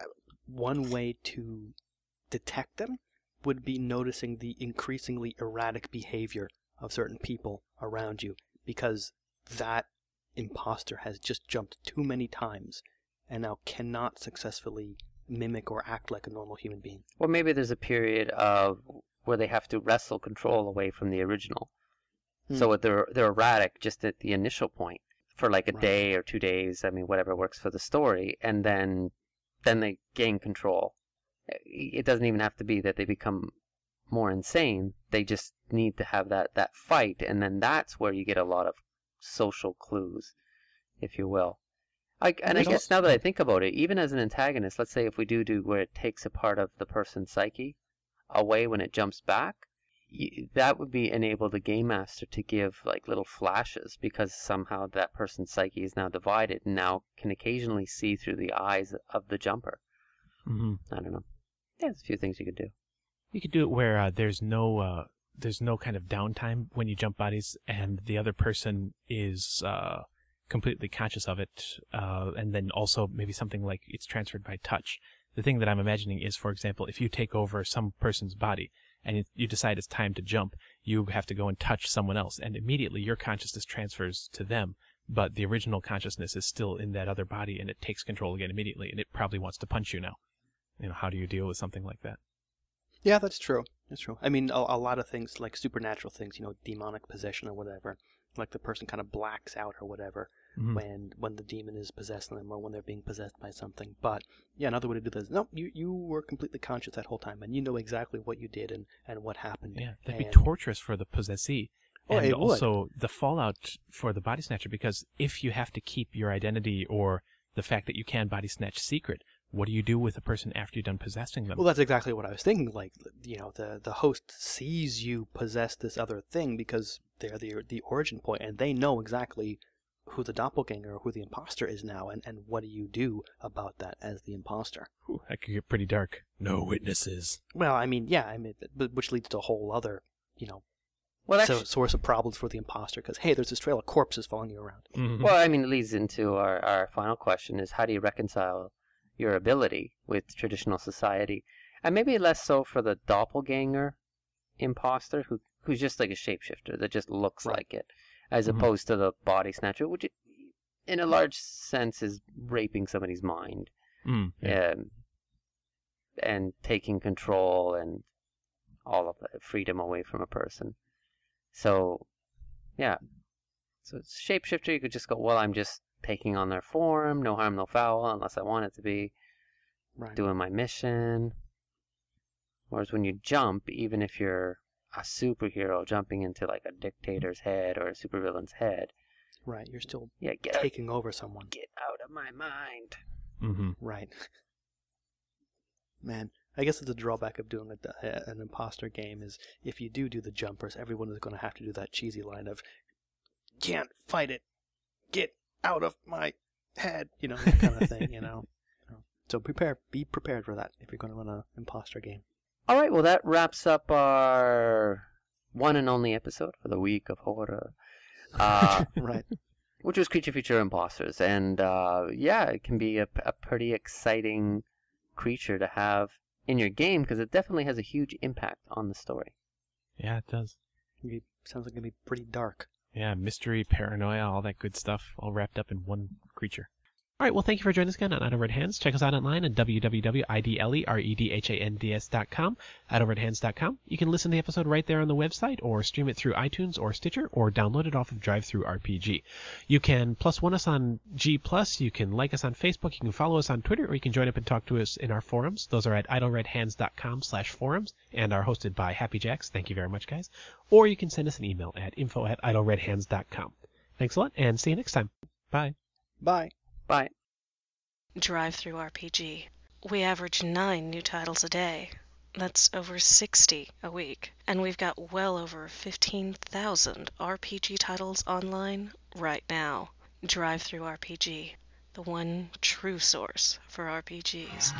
one way to detect them would be noticing the increasingly erratic behavior of certain people around you, because that imposter has just jumped too many times and now cannot successfully mimic or act like a normal human being. Well, maybe there's a period of where they have to wrestle control away from the original. So they're erratic just at the initial point for like a day or 2 days. I mean, whatever works for the story, and then they gain control. It doesn't even have to be that they become more insane. They just need to have that fight, and then that's where you get a lot of social clues, if you will. I guess now that I think about it, even as an antagonist, let's say if we do where it takes a part of the person's psyche away when it jumps back, that would be enable the game master to give like little flashes, because somehow that person's psyche is now divided and now can occasionally see through the eyes of the jumper. Mm-hmm. I don't know. Yeah, there's a few things you could do. You could do it where there's no kind of downtime when you jump bodies, and the other person is completely conscious of it, and then also maybe something like it's transferred by touch. The thing that I'm imagining is, for example, if you take over some person's body and you decide it's time to jump, you have to go and touch someone else, and immediately your consciousness transfers to them, but the original consciousness is still in that other body, and it takes control again immediately, and it probably wants to punch you now. how do you deal with something like that? Yeah, that's true. That's true. I mean, a lot of things, like supernatural things, demonic possession or whatever, like the person kind of blacks out or whatever when the demon is possessing them or when they're being possessed by something. But yeah, another way to do this, no, you were completely conscious that whole time, and you know exactly what you did and what happened. Yeah, that'd be torturous for the possessee. Oh, and it also would. the fallout for the body snatcher, because if you have to keep your identity or the fact that you can body snatch secret, what do you do with a person after you're done possessing them? Well, that's exactly what I was thinking. Like, the host sees you possess this other thing because they're the origin point, and they know exactly who the doppelganger or who the imposter is now, and what do you do about that as the imposter? Ooh, that could get pretty dark. No witnesses. Well, I mean, yeah, but which leads to a whole other, source of problems for the imposter, because, hey, there's this trail of corpses following you around. Mm-hmm. Well, I mean, it leads into our final question is, how do you reconcile your ability with traditional society? And maybe less so for the doppelganger imposter who's just like a shapeshifter that just looks like it, as opposed to the body snatcher, which in a large sense is raping somebody's mind and taking control and all of the freedom away from a person. So, yeah. So it's shapeshifter, you could just go, well, I'm just taking on their form, no harm, no foul, unless I want it to be, doing my mission. Whereas when you jump, even if you're a superhero jumping into like a dictator's head or a supervillain's head, right, you're still taking over someone. Get out of my mind. Mm-hmm. Right. Man, I guess the drawback of doing an imposter game is if you do the jumpers, everyone is going to have to do that cheesy line of, can't fight it, get out of my head, that kind of thing, So be prepared for that if you're going to run an imposter game. All right, well, that wraps up our one and only episode for the week of horror. Right. Which was Creature Feature Imposters. And it can be a pretty exciting creature to have in your game because it definitely has a huge impact on the story. Yeah, it does. It sounds like it'd be pretty dark. Yeah, mystery, paranoia, all that good stuff, all wrapped up in one creature. All right, well, thank you for joining us again on Idle Red Hands. Check us out online at www.idleredhands.com, idleredhands.com. You can listen to the episode right there on the website, or stream it through iTunes or Stitcher, or download it off of DriveThruRPG. You can +1 us on G+, you can like us on Facebook, you can follow us on Twitter, or you can join up and talk to us in our forums. Those are at idleredhands.com/forums and are hosted by Happy Jacks. Thank you very much, guys. Or you can send us an email at info@idleredhands.com. Thanks a lot, and see you next time. Bye. Bye. Bye. DriveThruRPG. We average 9 new titles a day. That's over 60 a week. And we've got well over 15,000 RPG titles online right now. DriveThruRPG, the one true source for RPGs.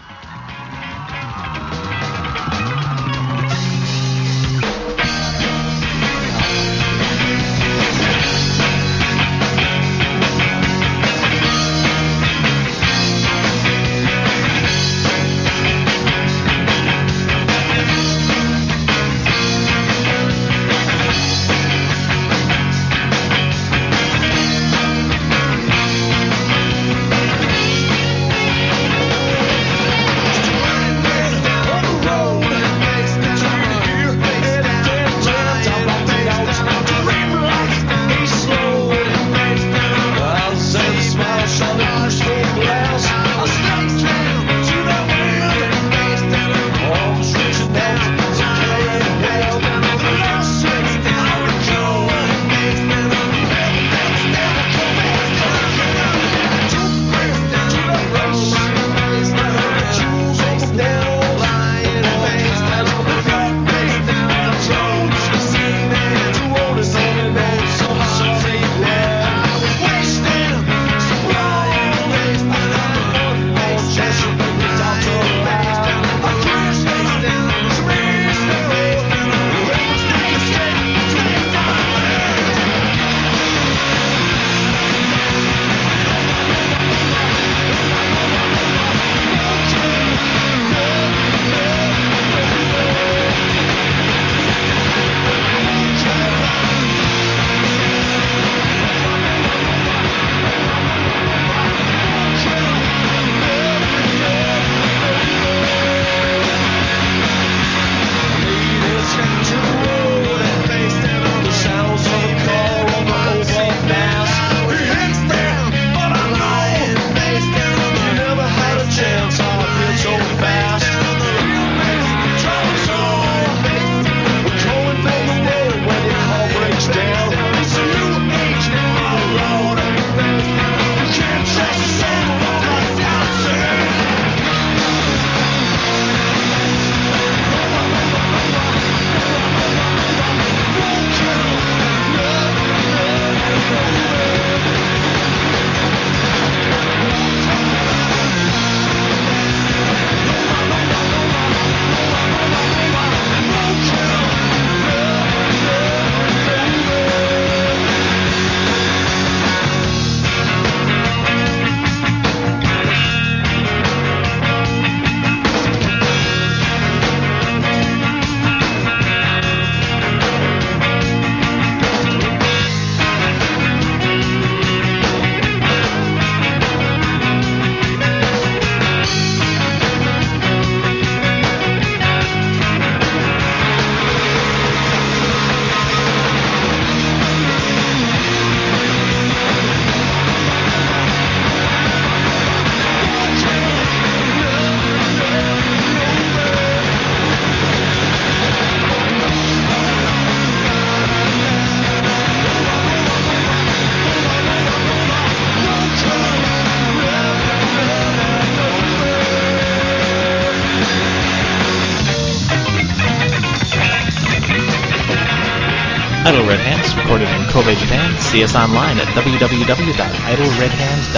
Idle Red Hands, recorded in Kobe, Japan. See us online at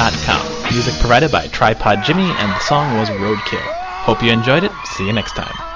www.idleredhands.com. Music provided by Tripod Jimmy, and the song was Roadkill. Hope you enjoyed it. See you next time.